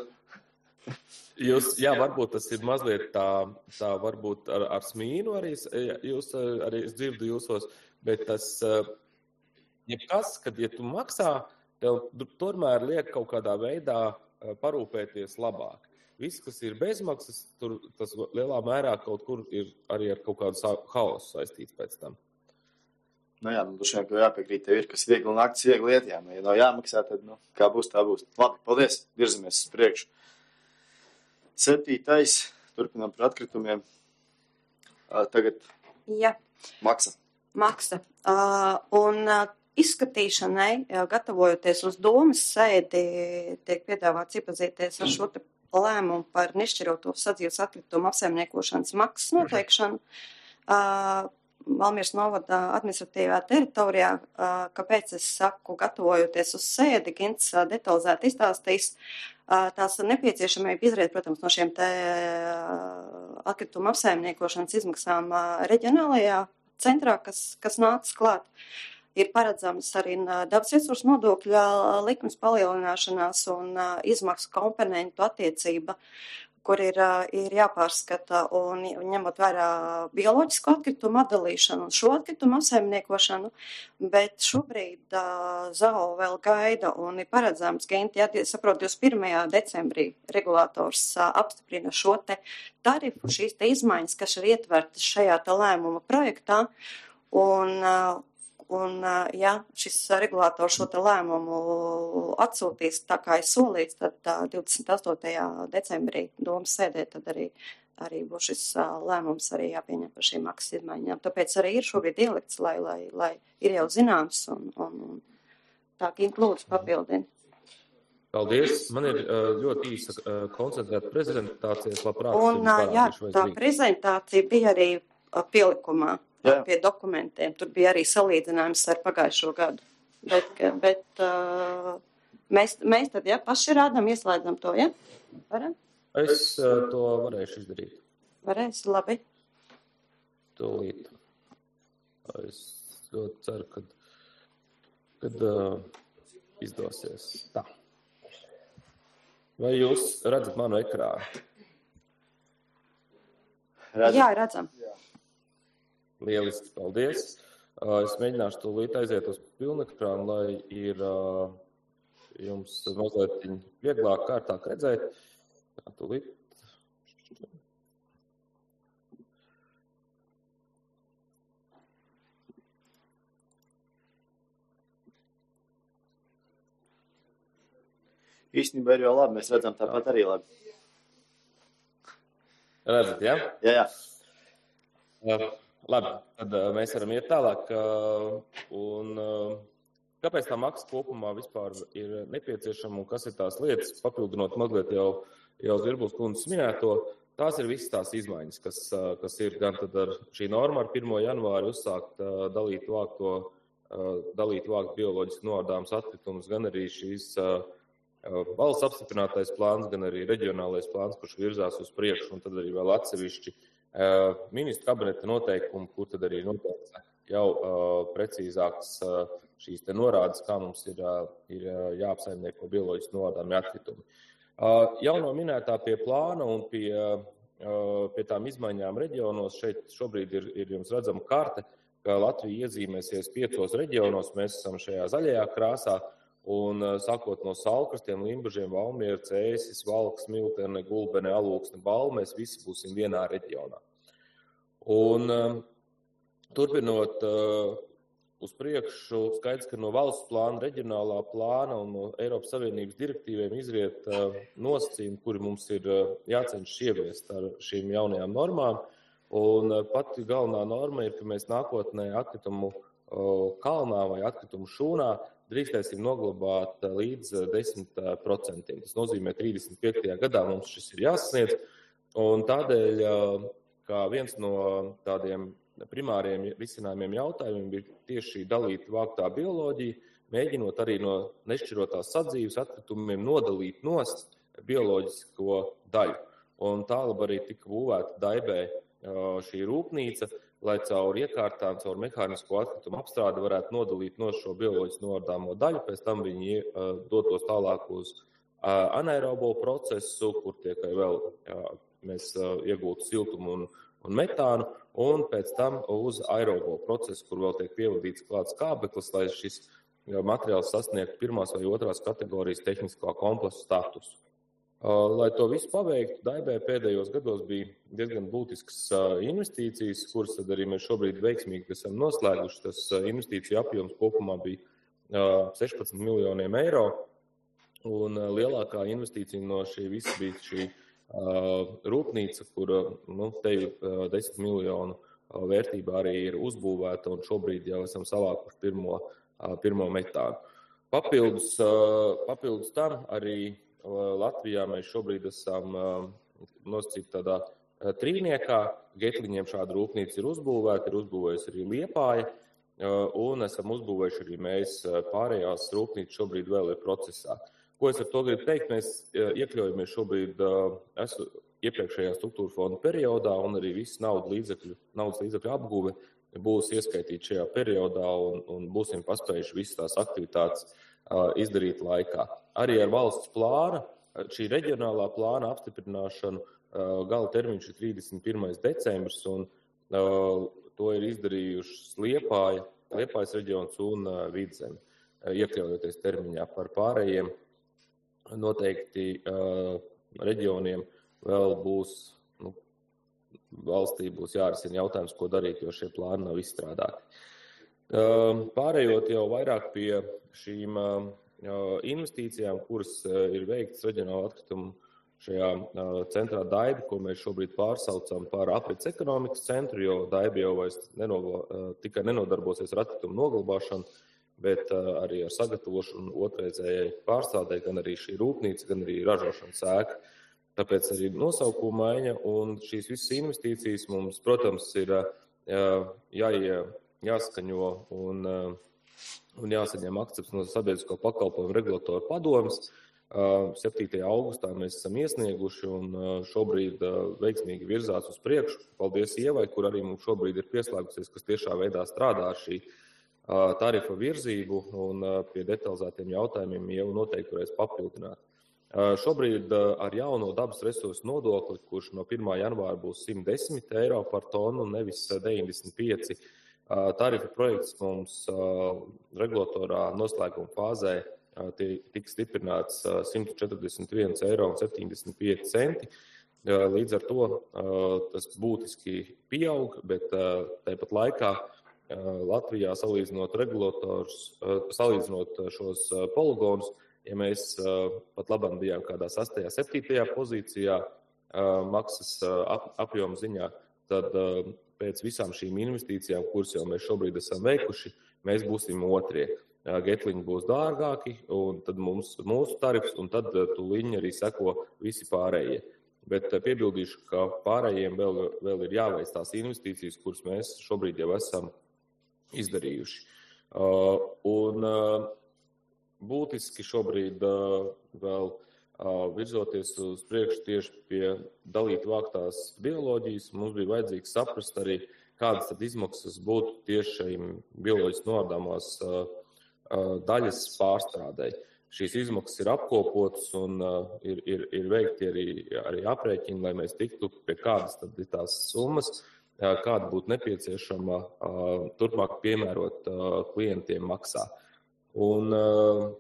Jūs, jā, varbūt tas ir mazliet tā, tā varbūt ar, ar smīnu arī, jūs, arī es dzirdu jūsos, bet tas, jebkas, kad, ja tu maksā, tev tomēr liek kaut kādā veidā parūpēties labāk. Viss, kas ir bezmaksas, tur tas lielā mērā kaut kur ir arī ar kaut kādu haosu saistīts pēc tam. Nu jā, nu dušiem, ka jāpiekrīt, tev ir, kas viegli un naktis viegli iet, jā, nu, ja nav jāmaksā, tad, nu, kā būs, tā būs. Labi, paldies, virzamies uz priekšu. Septītais, turpinām par atkritumiem. Tagad Jā. maksa. Maksa. Uh, un uh, izskatīšanai, gatavojoties uz domas sēdi, tiek piedāvāts iepazīties ar šo te lēmumu par nešķiroto sadzīves atkritumu apsaimniekošanas maksas noteikšanu Valmieras novada administratīvā teritorijā. Kāpēc es saku, gatavojoties uz sēdi, Gints detalizēti izstāstīs, tās nepieciešamība izriet, protams, no šiem te atkritumu apsaimniekošanas izmaksām reģionālajā centrā, kas, kas nāca klāt. Ir paredzams arī dabas resursu nodokļa likums palielināšanās un izmaksu komponentu attiecība, kur ir, ir jāpārskata un ņemot vērā bioloģisko atkritumu atdalīšanu un šo atkritumu apsaimniekošanu, bet šobrīd uh, Z A O vēl gaida un ir paredzams, ka, ja saprot, divdesmit pirmajā decembrī regulators uh, apstiprina šo te tarifu, šīs te izmaiņas, kas ir ietvertas šajā te lēmuma projektā, un uh, Un, ja šis regulators šo te lēmumu atsūtīs tā kā ir solīts, tad divdesmit astotajā decembrī domas sēdē tad arī, arī būs šis lēmums arī jāpieņem par šīm maksas izmaiņām. Tāpēc arī ir šobrīd ielikts, lai, lai, lai ir jau zināms un, un, un tā, Ginta, lūdzu papildini. Paldies. Man ir ļoti īsa koncentrēta prezentācija. Labprāt, un, jā, tā prezentācija bija arī pielikumā. Jā. Pie dokumentiem. Tur bija arī salīdzinājums ar pagājušo gadu. Bet, bet uh, mēs, mēs tad, ja, paši rādām, ieslēdzam to, ja? Varam? Es uh, to varēšu izdarīt. Varēsi, labi. Tūlīt. Es ļoti ceru, kad, kad uh, izdosies. Tā. Vai jūs redzat manu ekrānu? Redzam. Jā, redzam. Lieliski, paldies. Es mēģināšu tūlīt aiziet uz pilnekrānu, lai ir jums mazliet vieglāk kārtāk redzēt. Tā, tūlīt. Īstenībā ir jau labi, mēs redzam tāpat arī labi. Redzat, jā? Jā, jā. Jā. Labi, tad uh, mēs varam iet tālāk. Uh, un, uh, kāpēc tā maksa kopumā vispār ir nepieciešama un kas ir tās lietas, papildinot mazliet jau, jau Zvirbuls kundzes minēto, tās ir visas tās izmaiņas, kas, uh, kas ir gan tad ar šī norma ar pirmo janvāri uzsākt uh, dalīt vākto, uh, dalīt vākt bioloģiski noārdāmas atkritumus, gan arī šīs uh, valsts apstiprinātais plāns, gan arī reģionālais plāns, kurš virzās uz priekšu, un tad arī vēl atsevišķi Uh, ministra kabineta noteikumi, kur tad arī noteikts jau uh, precīzāks uh, šīs te norādes, kā mums ir, uh, ir uh, jāapsaimnieko bioloģiski noādāmi atkritumi. Uh, jau no minētā pie plāna un pie, uh, pie tām izmaiņām reģionos šeit šobrīd ir, ir jums redzama karte, ka Latvija iezīmēsies piecos reģionos, mēs esam šajā zaļajā krāsā, un uh, sākot no Salkrastiem, Limbažiem, Valmiera, Cēsis, Valks, Miltene, Gulbene, Alūksne, Balva, mēs visi būsim vienā reģionā. Un uh, turpinot uh, uz priekšu, skaidrs, ka no valsts plāna, reģionālā plāna un no Eiropas Savienības direktīviem izriet uh, nosacījumi, kuri mums ir uh, jācenšas ieviest ar šīm jaunajām normām. Un uh, pati galvenā norma ir, ka mēs nākotnē atkritumu uh, kalnā vai atkritumu šūnā drīkstēsim noglabāt līdz desmit procentiem. Tas nozīmē, trīsdesmit piektajā gadā mums šis ir jāsasniedz. Un tādēļ, kā viens no tādiem primāriem risinājumiem jautājumiem bija tieši šī dalīta vāktā bioloģija, mēģinot arī no nešķirotās sadzīves atkritumiem nodalīt nost bioloģisko daļu. Un tālāk arī tika būvēta Daibē šī rūpnīca, lai caur iekārtām, caur mehānisko atkritumu apstrādi varētu nodalīt no šo bioloģiski noārdāmo daļu, pēc tam viņi uh, dotos tālāk uz uh, anaerobo procesu, kur tiek vēl uh, mēs uh, iegūtu siltumu un, un metānu, un pēc tam uz aerobo procesu, kur vēl tiek pievadīts klāts kābeklis, lai šis uh, materiāls sasniegtu pirmās vai otrās kategorijas tehniskā kompleksa statusu. Uh, lai to visu paveiktu, Daibē pēdējos gados bija diezgan būtiskas uh, investīcijas, kuras tad arī mēs šobrīd veiksmīgi esam noslēguši. Tas uh, investīciju apjoms kopumā bija uh, sešpadsmit miljoniem eiro, un uh, lielākā investīcija no šī visa bija šī uh, rūpnīca, kur uh, nu, te uh, desmit miljonu uh, vērtībā arī ir uzbūvēta, un šobrīd jau esam savākuši pirmo pirmo metānu. Papildus, papildus tam arī Latvijā mēs šobrīd esam nosacīti tādā trīniekā. Getliņiem šāda rūpnīca ir uzbūvēta, ir uzbūvējusi arī Liepāja, un esam uzbūvējuši arī mēs pārējās rūpnīcas šobrīd vēl ir procesā. Ko es ar to gribu teikt? Mēs iekļaujamies šobrīd esmu iepriekšējā struktūra fonda periodā, un arī viss naudas līdzekļu, naudas līdzekļu apguve būs ieskaitīta šajā periodā, un, un būsim paspējuši visas tās aktivitātes uh, izdarīt laikā. Arī ar valsts plāna, šī reģionālā plāna apstiprināšanu uh, gala termiņš ir trīsdesmit pirmais decembris, un uh, to ir izdarījušas Liepāja, Liepājas reģions un uh, Vidzeme, uh, iekļaujoties termiņā. Par pārējiem noteikti uh, reģioniem vēl būs, nu, valstī būs jārisina jautājums, ko darīt, jo šie plāni nav izstrādāti. Pārējot jau vairāk pie šīm investīcijām, kuras ir veiktas reģionāla atkritumu šajā centrā Daiba, ko mēs šobrīd pārsaucam par aprits ekonomikas centru, jo Daiba jau vairs nenovo, tikai nenodarbosies ar atkritumu noglabāšanu, bet arī ar sagatavošanu otrreizējai pārstrādē, gan arī šī rūpnīca, gan arī ražošanas ēka. Tāpēc arī nosaukuma maiņa, un šīs visas investīcijas mums, protams, ir jā, jāskaņo un, un jāsaņem akcepts no sabiedrisko pakalpojumu regulatoru padomes. septītajā augustā mēs esam iesnieguši un šobrīd veiksmīgi virzās uz priekšu. Paldies Ievai, kur arī mums šobrīd ir pieslēgusies, kas tiešā veidā strādā ar šī tarifa virzību, un pie detalizētiem jautājumiem jau noteikti varēs papildināt. Šobrīd ar jauno dabas resursu nodokli, kurš no pirmā janvāra būs simt desmit eiro par tonu, nevis deviņdesmit pieci, tarifa projekts mums regulatorā noslēguma fāzē tiks stiprināts simt četrdesmit viens eiro un septiņdesmit pieci centi. Līdz ar to tas būtiski pieaug, bet tāpat laikā Latvijā salīdzinot regulators, salīdzinot šos poligonus, ja mēs pat labam bijām kādā sastajā, septītajā pozīcijā maksas apjoma ziņā, tad pēc visām šīm investīcijām, kuras jau mēs šobrīd esam veikuši, mēs būsim otrie. Getliņi būs dārgāki, un tad mums mūsu tarifs, un tad tūliņi arī seko visi pārējie. Bet piebildīšu, ka pārējiem vēl, vēl ir jāveic tās investīcijas, kuras mēs šobrīd jau esam izdarījuši. Un būtiski šobrīd uh, vēl uh, virzoties uz priekšu tieši pie dalīti vāktās bioloģijas, mums bija vajadzīgs saprast arī, kādas tad izmaksas būtu tieši šīm bioloģiski noardāmās uh, uh, daļas pārstrādē. Šīs izmaksas ir apkopotas un uh, ir, ir, ir veikti arī, arī aprēķini, lai mēs tiktu pie kādas tad ir tās summas, uh, kāda būtu nepieciešama uh, turpmāk piemērot uh, klientiem maksā. Un, uh,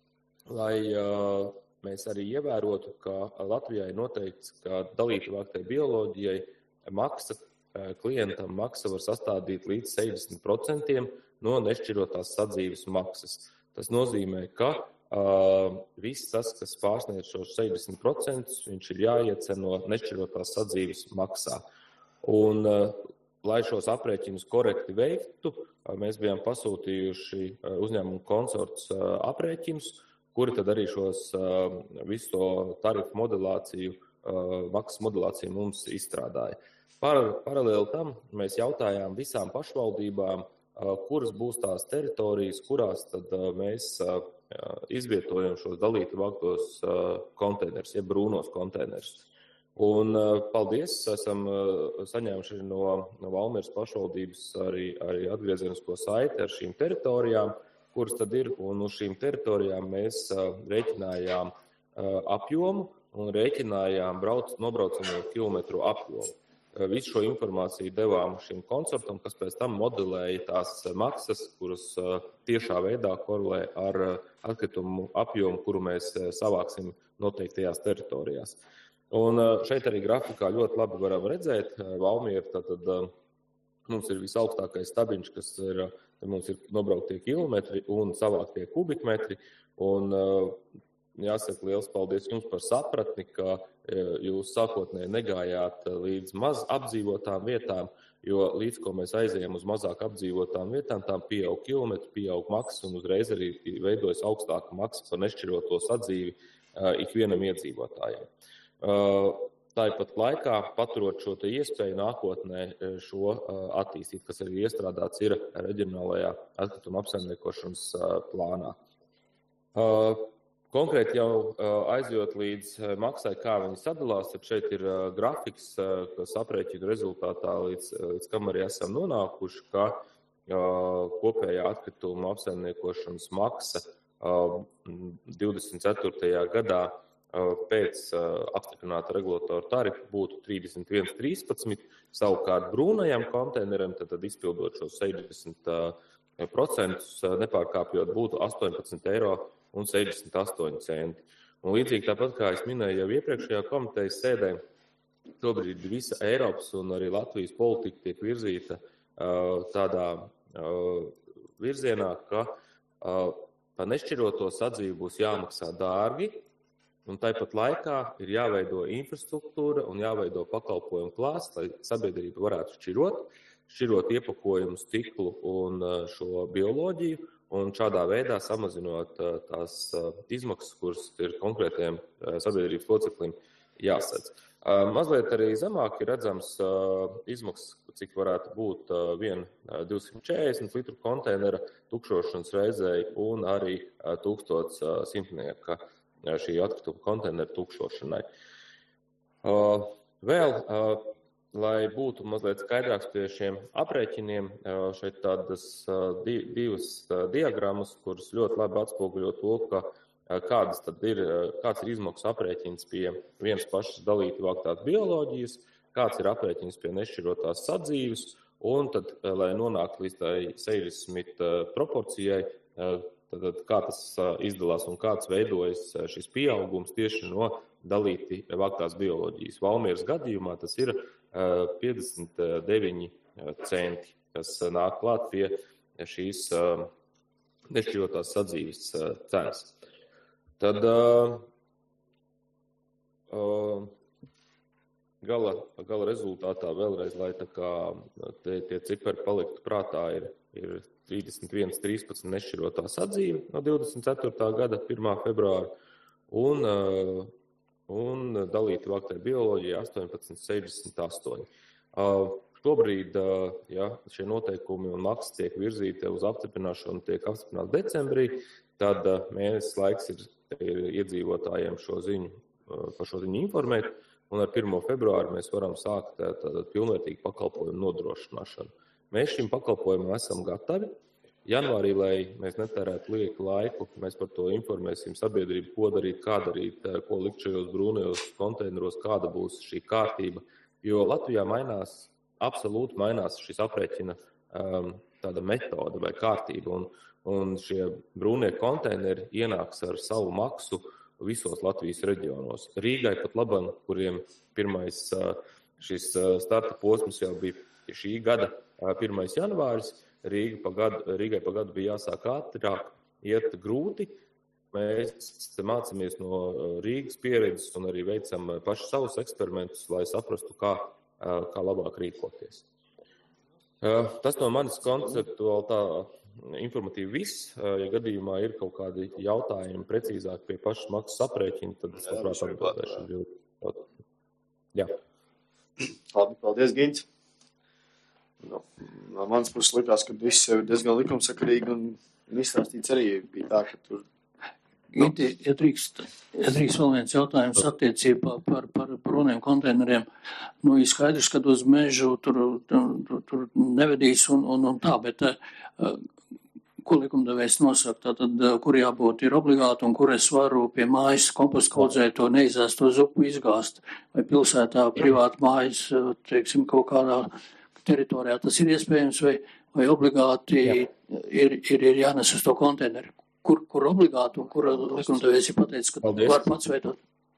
lai uh, mēs arī ievērotu, ka Latvijā ir noteikts, ka dalīti vāktai bioloģijai maksa, uh, klientam maksa var sastādīt līdz sešdesmit procentiem no nešķirotās sadzīves maksas. Tas nozīmē, ka uh, viss tas, kas pārsniedz šos sešdesmit procentus, viņš ir jāiecen no nešķirotās sadzīves maksā. Un, uh, lai šos aprēķinus korekti veiktu, mēs bijām pasūtījuši uzņēmumu konsorts aprēķinus, kuri tad arī šos visu to tarifu modelāciju, maksas modelāciju mums izstrādāja. Paralēli tam mēs jautājām visām pašvaldībām, kuras būs tās teritorijas, kurās tad mēs izvietojam šos dalīti vāktos konteinerus, jeb brūnos konteinerus. Un paldies, esam saņēmuši no, no Valmieras pašvaldības arī, arī atgriezenisko saiti ar šīm teritorijām, kuras tad ir, un uz šīm teritorijām mēs rēķinājām apjomu un rēķinājām brauc, nobraucamo kilometru apjomu. Visu šo informāciju devām šim konsortam, kas pēc tam modelēja tās maksas, kuras tiešā veidā korelē ar atkritumu apjomu, kuru mēs savāksim noteiktajās teritorijās. Un šeit arī grafikā ļoti labi varam redzēt, Valmiera, tātad mums ir visaugstākais stabiņš, kas ir, mums ir nobrauktie kilometri un savāktie kubikmetri, un jāsaka liels paldies jums par sapratni, ka jūs sākotnēji negājāt līdz maz apdzīvotām vietām, jo līdz ko mēs aizējam uz mazāk apdzīvotām vietām, tām pieaug kilometri, pieaug maksas un uzreiz arī veidojas augstāka maksa par nešķiroto sadzīvi ikvienam iedzīvotājiem. Tāpat laikā, paturot šo iespēju nākotnē šo attīstīt, kas arī iestrādāts ir reģionālajā atkrituma apsaimniekošanas plānā. Konkrēti jau aizjot līdz maksai, kā viņi sadalās, tad šeit ir grafiks, kas aprēķina rezultātā, līdz, līdz kam arī esam nonākuši, ka kopējā atkrituma apsaimniekošanas maksa divdesmit ceturtajā gadā pēc apstiprināta regulatora tarifa būtu trīsdesmit viens trīspadsmit, savukārt brūnajam konteineram, tad, tad izpildot šos sešdesmit procentus, nepārkāpjot, būtu astoņpadsmit eiro un sešdesmit astoņi centi. Un līdzīgi tāpat, kā es minēju jau iepriekšējā komitejas sēdē, šobrīd visa Eiropas un arī Latvijas politika tiek virzīta tādā virzienā, ka par nešķiroto sadzīvi būs jāmaksā dārgi, un tāpat laikā ir jāveido infrastruktūra un jāveido pakalpojumu klāsts, lai sabiedrība varētu šķirot, šķirot iepakojumu, stiklu un šo bioloģiju, un šādā veidā samazinot tās izmaksas, kuras ir konkrētiem sabiedrības loceklim jāsadz. Mazliet arī zemāk ir redzams izmaksas, cik varētu būt vien divsimt četrdesmit litru konteinera tukšošanas reizei un arī tūkstots simtnieka šī atkrituma konteineru tukšošanai. Vēl, lai būtu mazliet skaidrāks pie šiem aprēķiniem, šeit tādas divas diagrammas, kuras ļoti labi atspoguļo to, ka kādas tad ir, kāds ir izmaksu aprēķins pie vienas pašas dalīti vāktās bioloģijas, kāds ir aprēķins pie nešķirotās sadzīves, un tad, lai nonāktu līdz tai sešdesmit proporcijai, tad kā tas izdalās un kāds veidojas šis pieaugums tieši no dalīti vāktās bioloģijas. Valmieras gadījumā tas ir piecdesmit deviņi centi, kas nāk klāt pie šīs nešķirotās sadzīves cenas. Tad uh, uh, gala, gala rezultātā vēlreiz, lai tā kā tie, tie cipari paliktu prātā, ir, ir trīsdesmit viens trīspadsmit nešķirotā sadzīve no divdesmit ceturtā gada pirmā februāra un, uh, un dalīti vāktai bioloģijai astoņpadsmit sešdesmit astoņi. Uh, šobrīd uh, ja, šie noteikumi un maksas tiek virzīti uz apstiprināšanu, tiek apstiprināti decembrī, tad uh, mēnesis laiks ir ir iedzīvotājiem šo ziņu, par šo ziņu informēt, un ar pirmo februāru mēs varam sākt tātad pilnvērtīgu pakalpojumu nodrošināšanu. Mēs šim pakalpojumam esam gatavi. Janvārī, lai mēs netērētu lieku laiku, mēs par to informēsim sabiedrību, ko darīt, kā darīt, ko likt šajos brūnajos konteineros, kāda būs šī kārtība, jo Latvijā mainās, absolūti mainās šis aprēķina um, tāda metoda vai kārtība, un un šie brūnie konteineri ienāks ar savu maksu visos Latvijas reģionos. Rīgai pat labam, kuriem pirmais šis starta posms jau bija šī gada pirmais janvāris, Rīga pa gadu, Rīgai pa gadu bija jāsāk ātrāk, iet grūti. Mēs mācāmies no Rīgas pieredzes un arī veicam paši savus eksperimentus, lai saprastu, kā, kā labāk rīkoties. Tas no manis konceptuāli tā informatīvi viss. Ja gadījumā ir kaut kādi jautājumi precīzāk pie pašas maksas aprēķina, tad es labprāt atbildēšu. Jā. Labi, paldies, Gints. No, no manas puses likās, ka viss jau ir diezgan likumsakarīgi un izstāstīts arī bija tā, ka tur... Ginti, ja drīkst, ja drīkst vēl viens jautājums attiecībā par, par brūniem konteineriem. Nu, ir skaidrs, ka uz mežu tur, tur, tur nevedīs un, un, un tā, bet uh, ko likumdevējs nosaka, tad kur jābūt ir obligāti un kur es varu pie mājas kompostu kaudzēt to neizāsto zupu izgāzt, vai pilsētā privāta mājas, teiksim, kaut kādā teritorijā tas ir iespējams, vai, vai obligāti ir, ir, ir jānes uz to konteineru. Kur, kur obligāti un kur likumdevējs ir pateicis, ka paldies. Var pats veidot?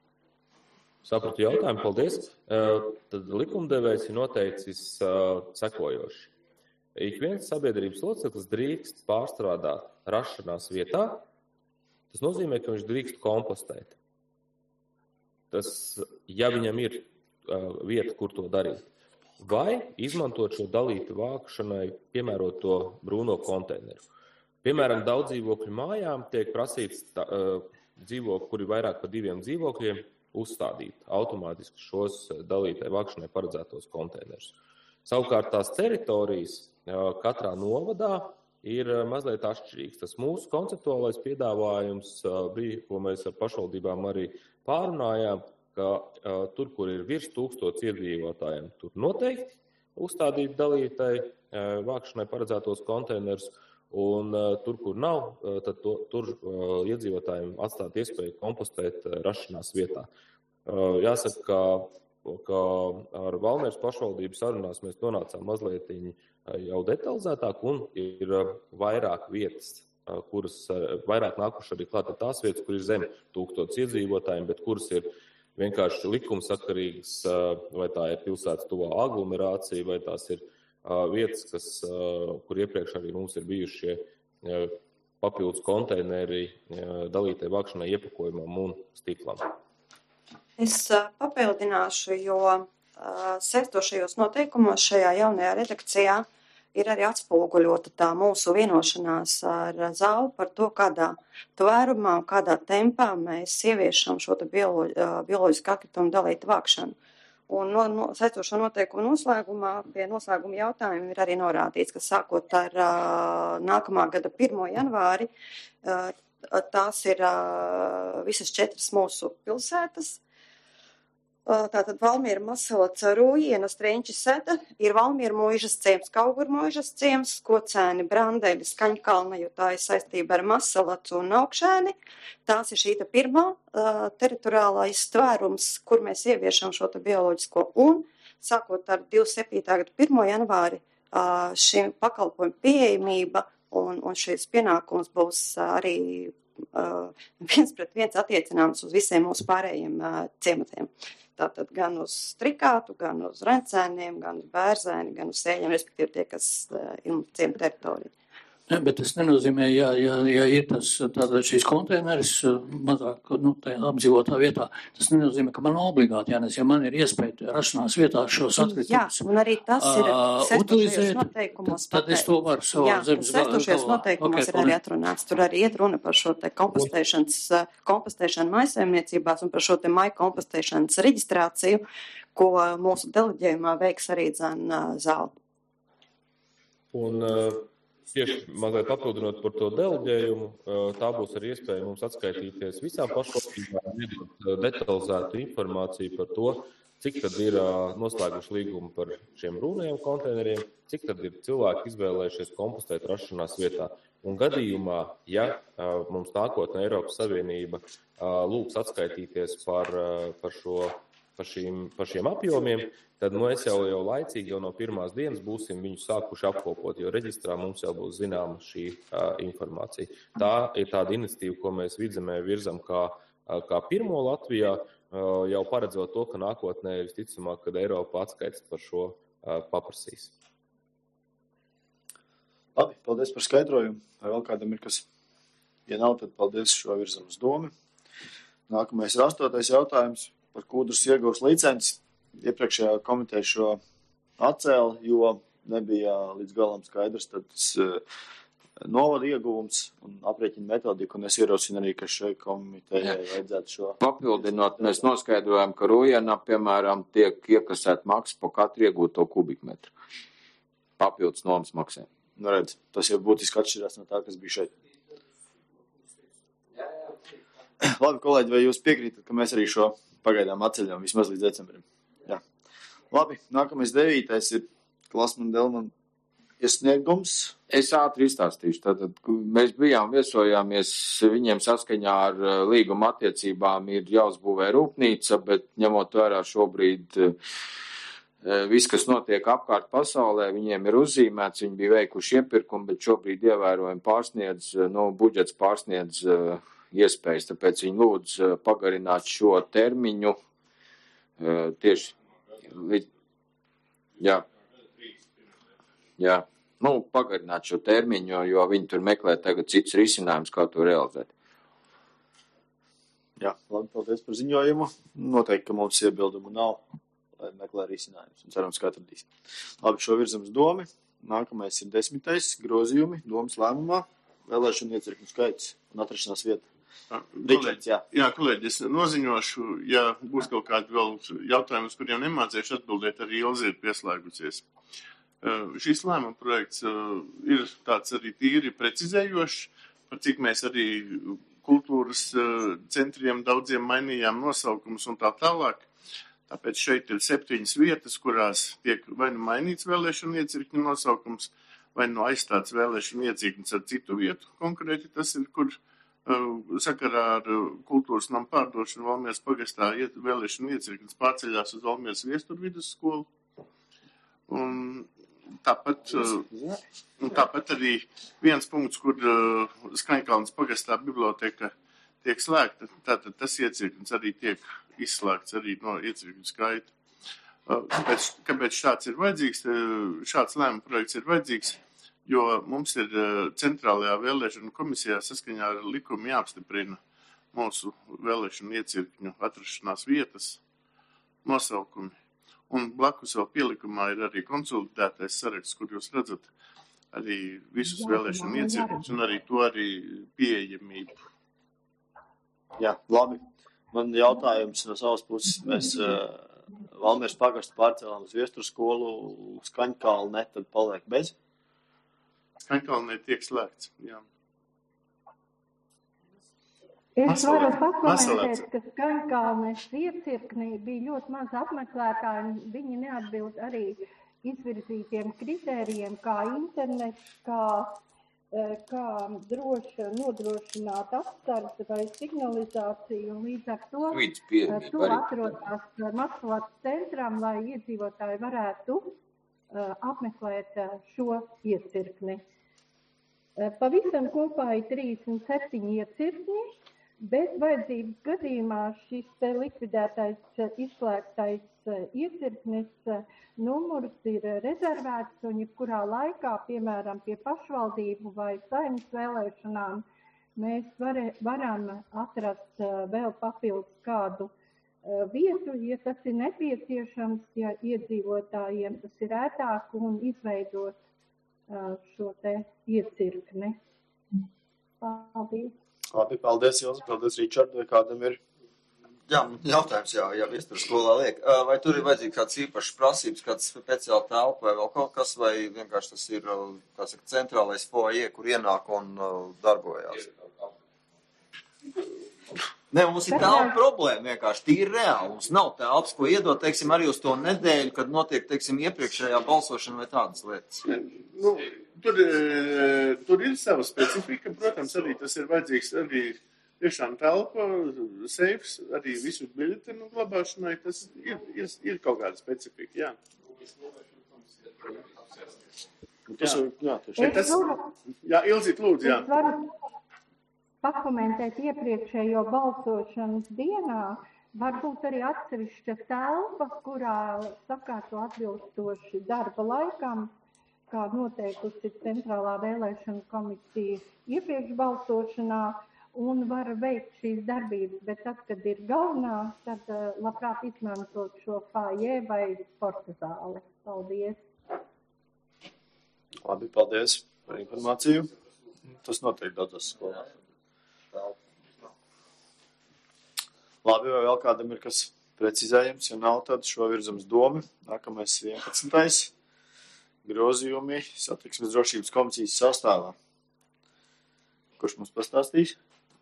Sapratu jautājumu, paldies. Uh, tad likumdevējs ir noteicis uh, sekojoši. Ik viens sabiedrības loceklis drīkst pārstrādāt rašanās vietā. Tas nozīmē, ka viņš drīkst kompostēt. Tas, ja viņam ir uh, vieta, kur to darīt. vai izmantot šo dalītu vākšanai piemēroto brūno konteineru. Piemēram, daudz dzīvokļu mājām tiek prasīts tā, dzīvokļi, kuri vairāk par diviem dzīvokļiem, uzstādīt automātiski šos dalītai vākšanai paredzētos konteinerus. Savukārt tās teritorijas katrā novadā ir mazliet atšķirīgs. Tas mūsu konceptuālais piedāvājums bija, ko mēs ar pašvaldībām arī pārunājām, ka uh, tur, kur ir virs tūkstots iedzīvotājiem, tur noteikti uzstādīt dalītai uh, vākšanai paredzētos konteinerus, un uh, tur, kur nav, uh, tad to, tur uh, iedzīvotājiem atstāt iespēju kompostēt uh, rašanās vietā. Uh, jāsaka, ka, ka ar Valmieras pašvaldību sarunās mēs nonācām mazliet jau detalizētāk, un ir uh, vairāk vietas, uh, kuras uh, vairāk nākuši arī klāt tās vietas, kur ir zem tūkstots iedzīvotājiem, bet kuras ir vienkārši likumsakarīgas, vai tā ir pilsētas tuvā aglomerācija, vai tās ir vietas, kas, kur iepriekš arī mums ir bijušie papildus konteineri dalītai vākšanai iepakojumam un stiklam. Es papildināšu, jo saistošajos noteikumos šajā jaunajā redakcijā ir arī atspoguļota tā mūsu vienošanās ar Zāvu par to, kādā tvērumā un kādā tempā mēs ieviešam šo biolo, bioloģisku atkritumu dalītu vākšanu. Un no, no, saistošo noteikumu noslēgumā pie noslēguma jautājuma ir arī norādīts, ka sākot ar uh, nākamā gada pirmo janvāri, uh, tās ir uh, visas četras mūsu pilsētas. Tātad Valmiera, Masala, Rūjiena, Strenči, Seda, ir Valmiera mūžas ciems, Kaugur mūžas ciems, Kocēni, Brandeļi, Skaņkalna, jo tā ir saistība ar Masalacu un Augšēni. Tās ir šīta pirmā uh, teritoriālais tvērums, kur mēs ieviešam šo te bioloģisko, un sākot ar divdesmit septītā gada pirmo janvāri uh, šī pakalpojuma pieejamība un, un šīs pienākums būs uh, arī uh, viens pret viens attiecināms uz visiem mūsu pārējiem uh, ciematiem. Tātad gan uz Strikātu, gan uz Rencēniem, gan uz Bērzēni, gan uz Sēļiem, respektīvi tie, kas uh, ir ciema teritorija. Ne, bet tas nenozīmē, ja, ja, ja ir tas, tātad šīs konteineris mazāk, nu, tajā apdzīvotā vietā, tas nenozīmē, ka man obligāti jānes, ja man ir iespēja rašanās vietā šos atkritumus Jā, un arī tas ir utilizēt, noteikumos. Tad, tad es to varu savā Jā, zemes galvā. Jā, sestošajos noteikumos okay, ir arī atrunāts. Tur arī iet runa par šo te kompostēšanas, kompostēšanu maisaimniecībās un par šo te maiju kompostēšanas reģistrāciju, ko mūsu deleģējumā veiks arī dzēn Zāle. Un uh... Tieši mazliet papildinot par to deleģējumu, tā būs arī iespēja mums atskaitīties visām pašvaldībām, detalizētu informāciju par to, cik tad ir noslēguši līgumu par šiem brūnajiem konteineriem, cik tad ir cilvēki izvēlējušies kompostēt rašanās vietā. Un gadījumā, ja mums nākotnē Eiropas Savienība lūgs atskaitīties par, par, šo, par, šīm, par šiem apjomiem, tad mēs jau, jau laicīgi, jau no pirmās dienas būsim viņus sākuši apkopot, jo reģistrā mums jau būs zināma šī uh, informācija. Tā ir tāda iniciatīva, ko mēs Vidzemē virzam kā, uh, kā pirmo Latvijā, uh, jau paredzot to, ka nākotnē visticamāk, kad Eiropa atskaits par šo uh, paprasīs. Labi, paldies par skaidrojumu. Vai vēl kādam ir kas? Ja nav, tad paldies šo virzam uz domu. Nākamais ir astotais jautājums par kūdrus iegūs licenci. Iepriekšējā komiteja šo atcēla, jo nebija līdz galam skaidrs tas uh, novada ieguvums un aprēķina metodiku, un es ierosinu arī, ka šai komitejai vajadzētu šo... Papildinot, mēs noskaidrojam, ka Rūjienā, piemēram, tiek iekasēt maksa pa katru iegūto kubikmetru. Papildus nomas maksē. Nu redz, tas jau būtiski atšķirās no tā, kas bija šeit. Labi, kolēģi, vai jūs piekrītat, ka mēs arī šo pagaidām atceļam vismaz līdz decembrim? Jā. Labi, nākamais devītais ir Klasman Delman iesniegums. Es ātri izstāstīšu. Tātad, mēs bijām, viesojāmies, viņiem saskaņā ar līguma attiecībām ir jāuzbūvē rūpnīca, bet ņemot vērā šobrīd viss, kas notiek apkārt pasaulē, viņiem ir uzzīmēts, viņi bija veikuši iepirkumu, bet šobrīd ievērojami pārsniedz, nu, budžets pārsniedz iespējas, tāpēc viņi lūdz pagarināt šo termiņu tieši līdz, jā, jā, nu, pagarināt šo termiņu, jo viņi tur meklē tagad cits risinājums, kā to realizēt. Jā, labi, paldies par ziņojumu. Noteikti, ka mums iebildumu nav. lai meklē risinājumus un cerams, ka atradīs. Labi, šo virzam uz domi. Nākamais ir desmitais grozījumi domas lēmumā, vēlēšanu iecirkņu skaits un atrašanās vieta. Ričards, jā. Jā, kolēģi, es noziņošu, ja būs kaut kādi vēl jautājumi, uz kuriem nemācīšu atbildēt, arī Ilzi ir pieslēgusies. Uh, šis lēmuma projekts uh, ir tāds arī tīri precizējošs, par cik mēs arī kultūras uh, centriem daudziem mainījām nosaukumus un tā tālāk. Tāpēc šeit ir septiņas vietas, kurās tiek vai nu mainīts vēlēšanu iecirkņu nosaukums, vai nu aizstāts vēlēšanu iecirknis ar citu vietu. Konkrēti tas ir, kur sakarā ar kultūras namu pārdošanu Valmieras pagastā vēlēšanu iecirknis pārceļās uz Valmieras Viestura vidusskolu. Un tāpat, un tāpat arī viens punkts, kur Skaņkalnas pagastā biblioteka tiek slēgta, tātad tas iecirknis arī tiek izslēgts arī no iecirkņu skaita. Kāpēc, kāpēc šāds ir vajadzīgs? Šāds lēmuma projekts ir vajadzīgs, jo mums ir centrālajā vēlēšanu komisijā saskaņā ar likumu jāapstiprina mūsu vēlēšanu iecirkņu atrašanās vietas nosaukumi. Un blakus vēl pielikumā ir arī konsolidētais saraksts, kur jūs redzat arī visus vēlēšanu iecirkņus un arī to arī pieejamību. Jā, labi. Man jautājums no savas puses. Mēs uh, Valmieras pagastu pārcēlām uz Viesturu skolu, Skaņkalne, tad paliek bez? Skaņkalnē tiek slēgts, jā. Es varu pakomentēt, ka Skaņkalnes iecirknī bija ļoti maz apmeklētāji, un viņi neatbild arī izvirzītiem kritērijiem, kā internets, kā, kā droši nodrošināt apsardzi vai signalizāciju, un līdz ar to tu atrodas Maskavas centram, lai iedzīvotāji varētu apmeklēt šo iecirkni. Pavisam kopā ir trīsdesmit septiņi iecirkņi, bet vajadzības gadījumā šis te likvidētais, izslēgtais iecirknis numurs ir rezervēts un jebkurā laikā, piemēram, pie pašvaldību vai saimnes vēlēšanām, mēs var, varam atrast vēl papildus kādu vietu, ja tas ir nepieciešams, ja iedzīvotājiem tas ir ētāk un izveidot šo te iecirkni. Paldies. Labi, paldies, Ilzi, paldies, Ričard, vai kādam ir? Jā, jautājums, jā, ja Viestura skolā liek. Vai tur ir vajadzīgs kāds īpašs prasības, kāds speciāli telpa vai vēl kaut kas, vai vienkārši tas ir, kā saka, centrālais foajē, kur ienāk un darbojās? Ne, mums ir telpa problēma vienkārši, tīri reāli. Mums nav telpas, ko iedot, teiksim, arī uz to nedēļu, kad notiek, teiksim, iepriekšējā balsošana vai tādas lietas. Nu, tur, tur ir sava specifika, protams, arī tas ir vajadzīgs arī tiešām telpa, seifs, arī visu biļetenu glabāšanai, tas ir, ir, ir kaut kāda specifika, jā. Tas, jā, jā, tas, jā, Ilzīt, lūdzu, jā. Pakomentēt iepriekšējo balsošanas dienā, varbūt arī atsevišķa telpa, kurā sakārto atbilstoši darba laikam, kā noteikusi centrālā vēlēšana komisija iepriekš balsošanā, un var veikt šīs darbības, bet tad, kad ir galvenā, tad labprāt izmantot šo foajē vai sporta zāli. Paldies! Labi, paldies par informāciju. Tas noteikti daudzās skolās. Labi, vai vēl kādam ir kas precizējums, ja nav, tad šo virzams domi. Nākamais vienpadsmitais grozījumi satiksmes drošības komisijas sastāvā. Kurš mums pastāstīs?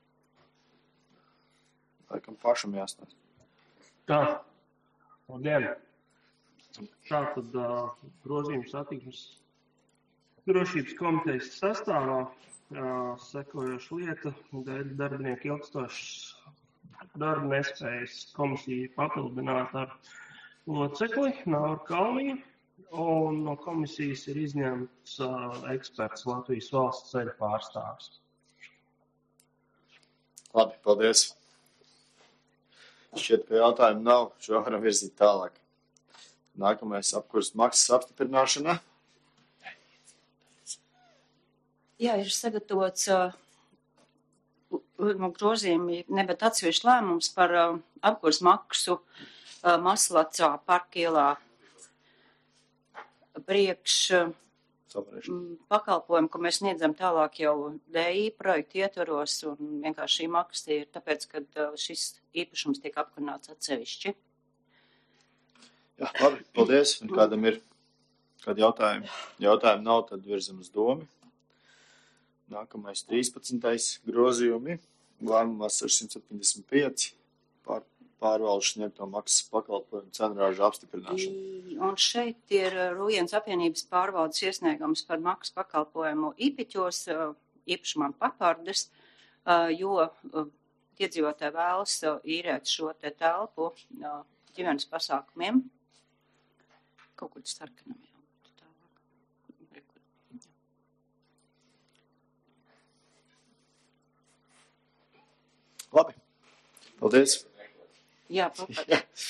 Laikam pašam jāstāst. Tā, labdien. Tā tad uh, grozījums satiksmes drošības komitejas sastāvā. Uh, sekojoša lieta, dēļ darbinieku ilgstošas darba nespējas komisiju papildināt ar locekli Nauru Kalniņu, un no komisijas ir izņemts uh, eksperts Latvijas valsts ceļu pārstāvis. Labi, paldies. Šķiet, ka jautājumu nav, šo varam virzīt tālāk. Nākamais apkurses maksas apstiprināšana. Jā, ir sagatavots uh, grozījumi, ne, bet atsevišķi lēmums par uh, apkurses maksu Maslacā, Parkielā, priekš pakalpojumu, ko mēs sniedzam tālāk jau D I projektu ietvaros, un vienkārši šī maksa ir tāpēc, ka šis īpašums tiek apkurināts atsevišķi. Jā, labi, paldies. Un kādam ir kādi jautājumi? Jautājumi nav, tad virzam uz domu. Nākamais trīspadsmitais grozījumi. Lēmumā sešsimt septiņdesmit pieci pār, pārvaldes sniegto maksas pakalpojumu cenrāžu apstiprināšanu. Un šeit ir Rūjienas apvienības pārvaldes iesniegums par maksas pakalpojumu Īpiķos, īpašumam Papārdes, jo iedzīvotāji vēlas īrēt šo te telpu ģimenes pasākumiem. Kaut kur sarkanam. Labi. Paldies. Jā, paldies.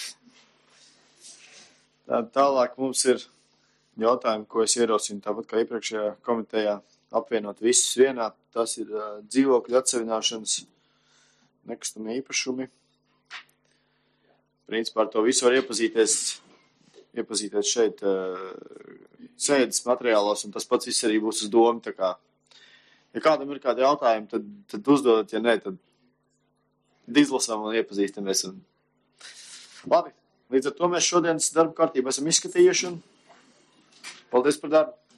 Tā, tālāk mums ir jautājumi, ko es ierosinu, tāpat kā iepriekšējā komitejā, apvienot visus vienā. Tas ir uh, dzīvokļu atsevināšanas nekustamie īpašumi. Principā ar to visu var iepazīties, iepazīties šeit uh, sēdes materiālos, un tas pats viss arī būs uz domu. Tā kā, ja kādam ir kādi jautājumi, tad, tad uzdodat, ja ne, tad izlasām un iepazīstamies. Un... Labi, līdz ar to mēs šodienas darba kārtību esam izskatījuši. Un... Paldies par darbu!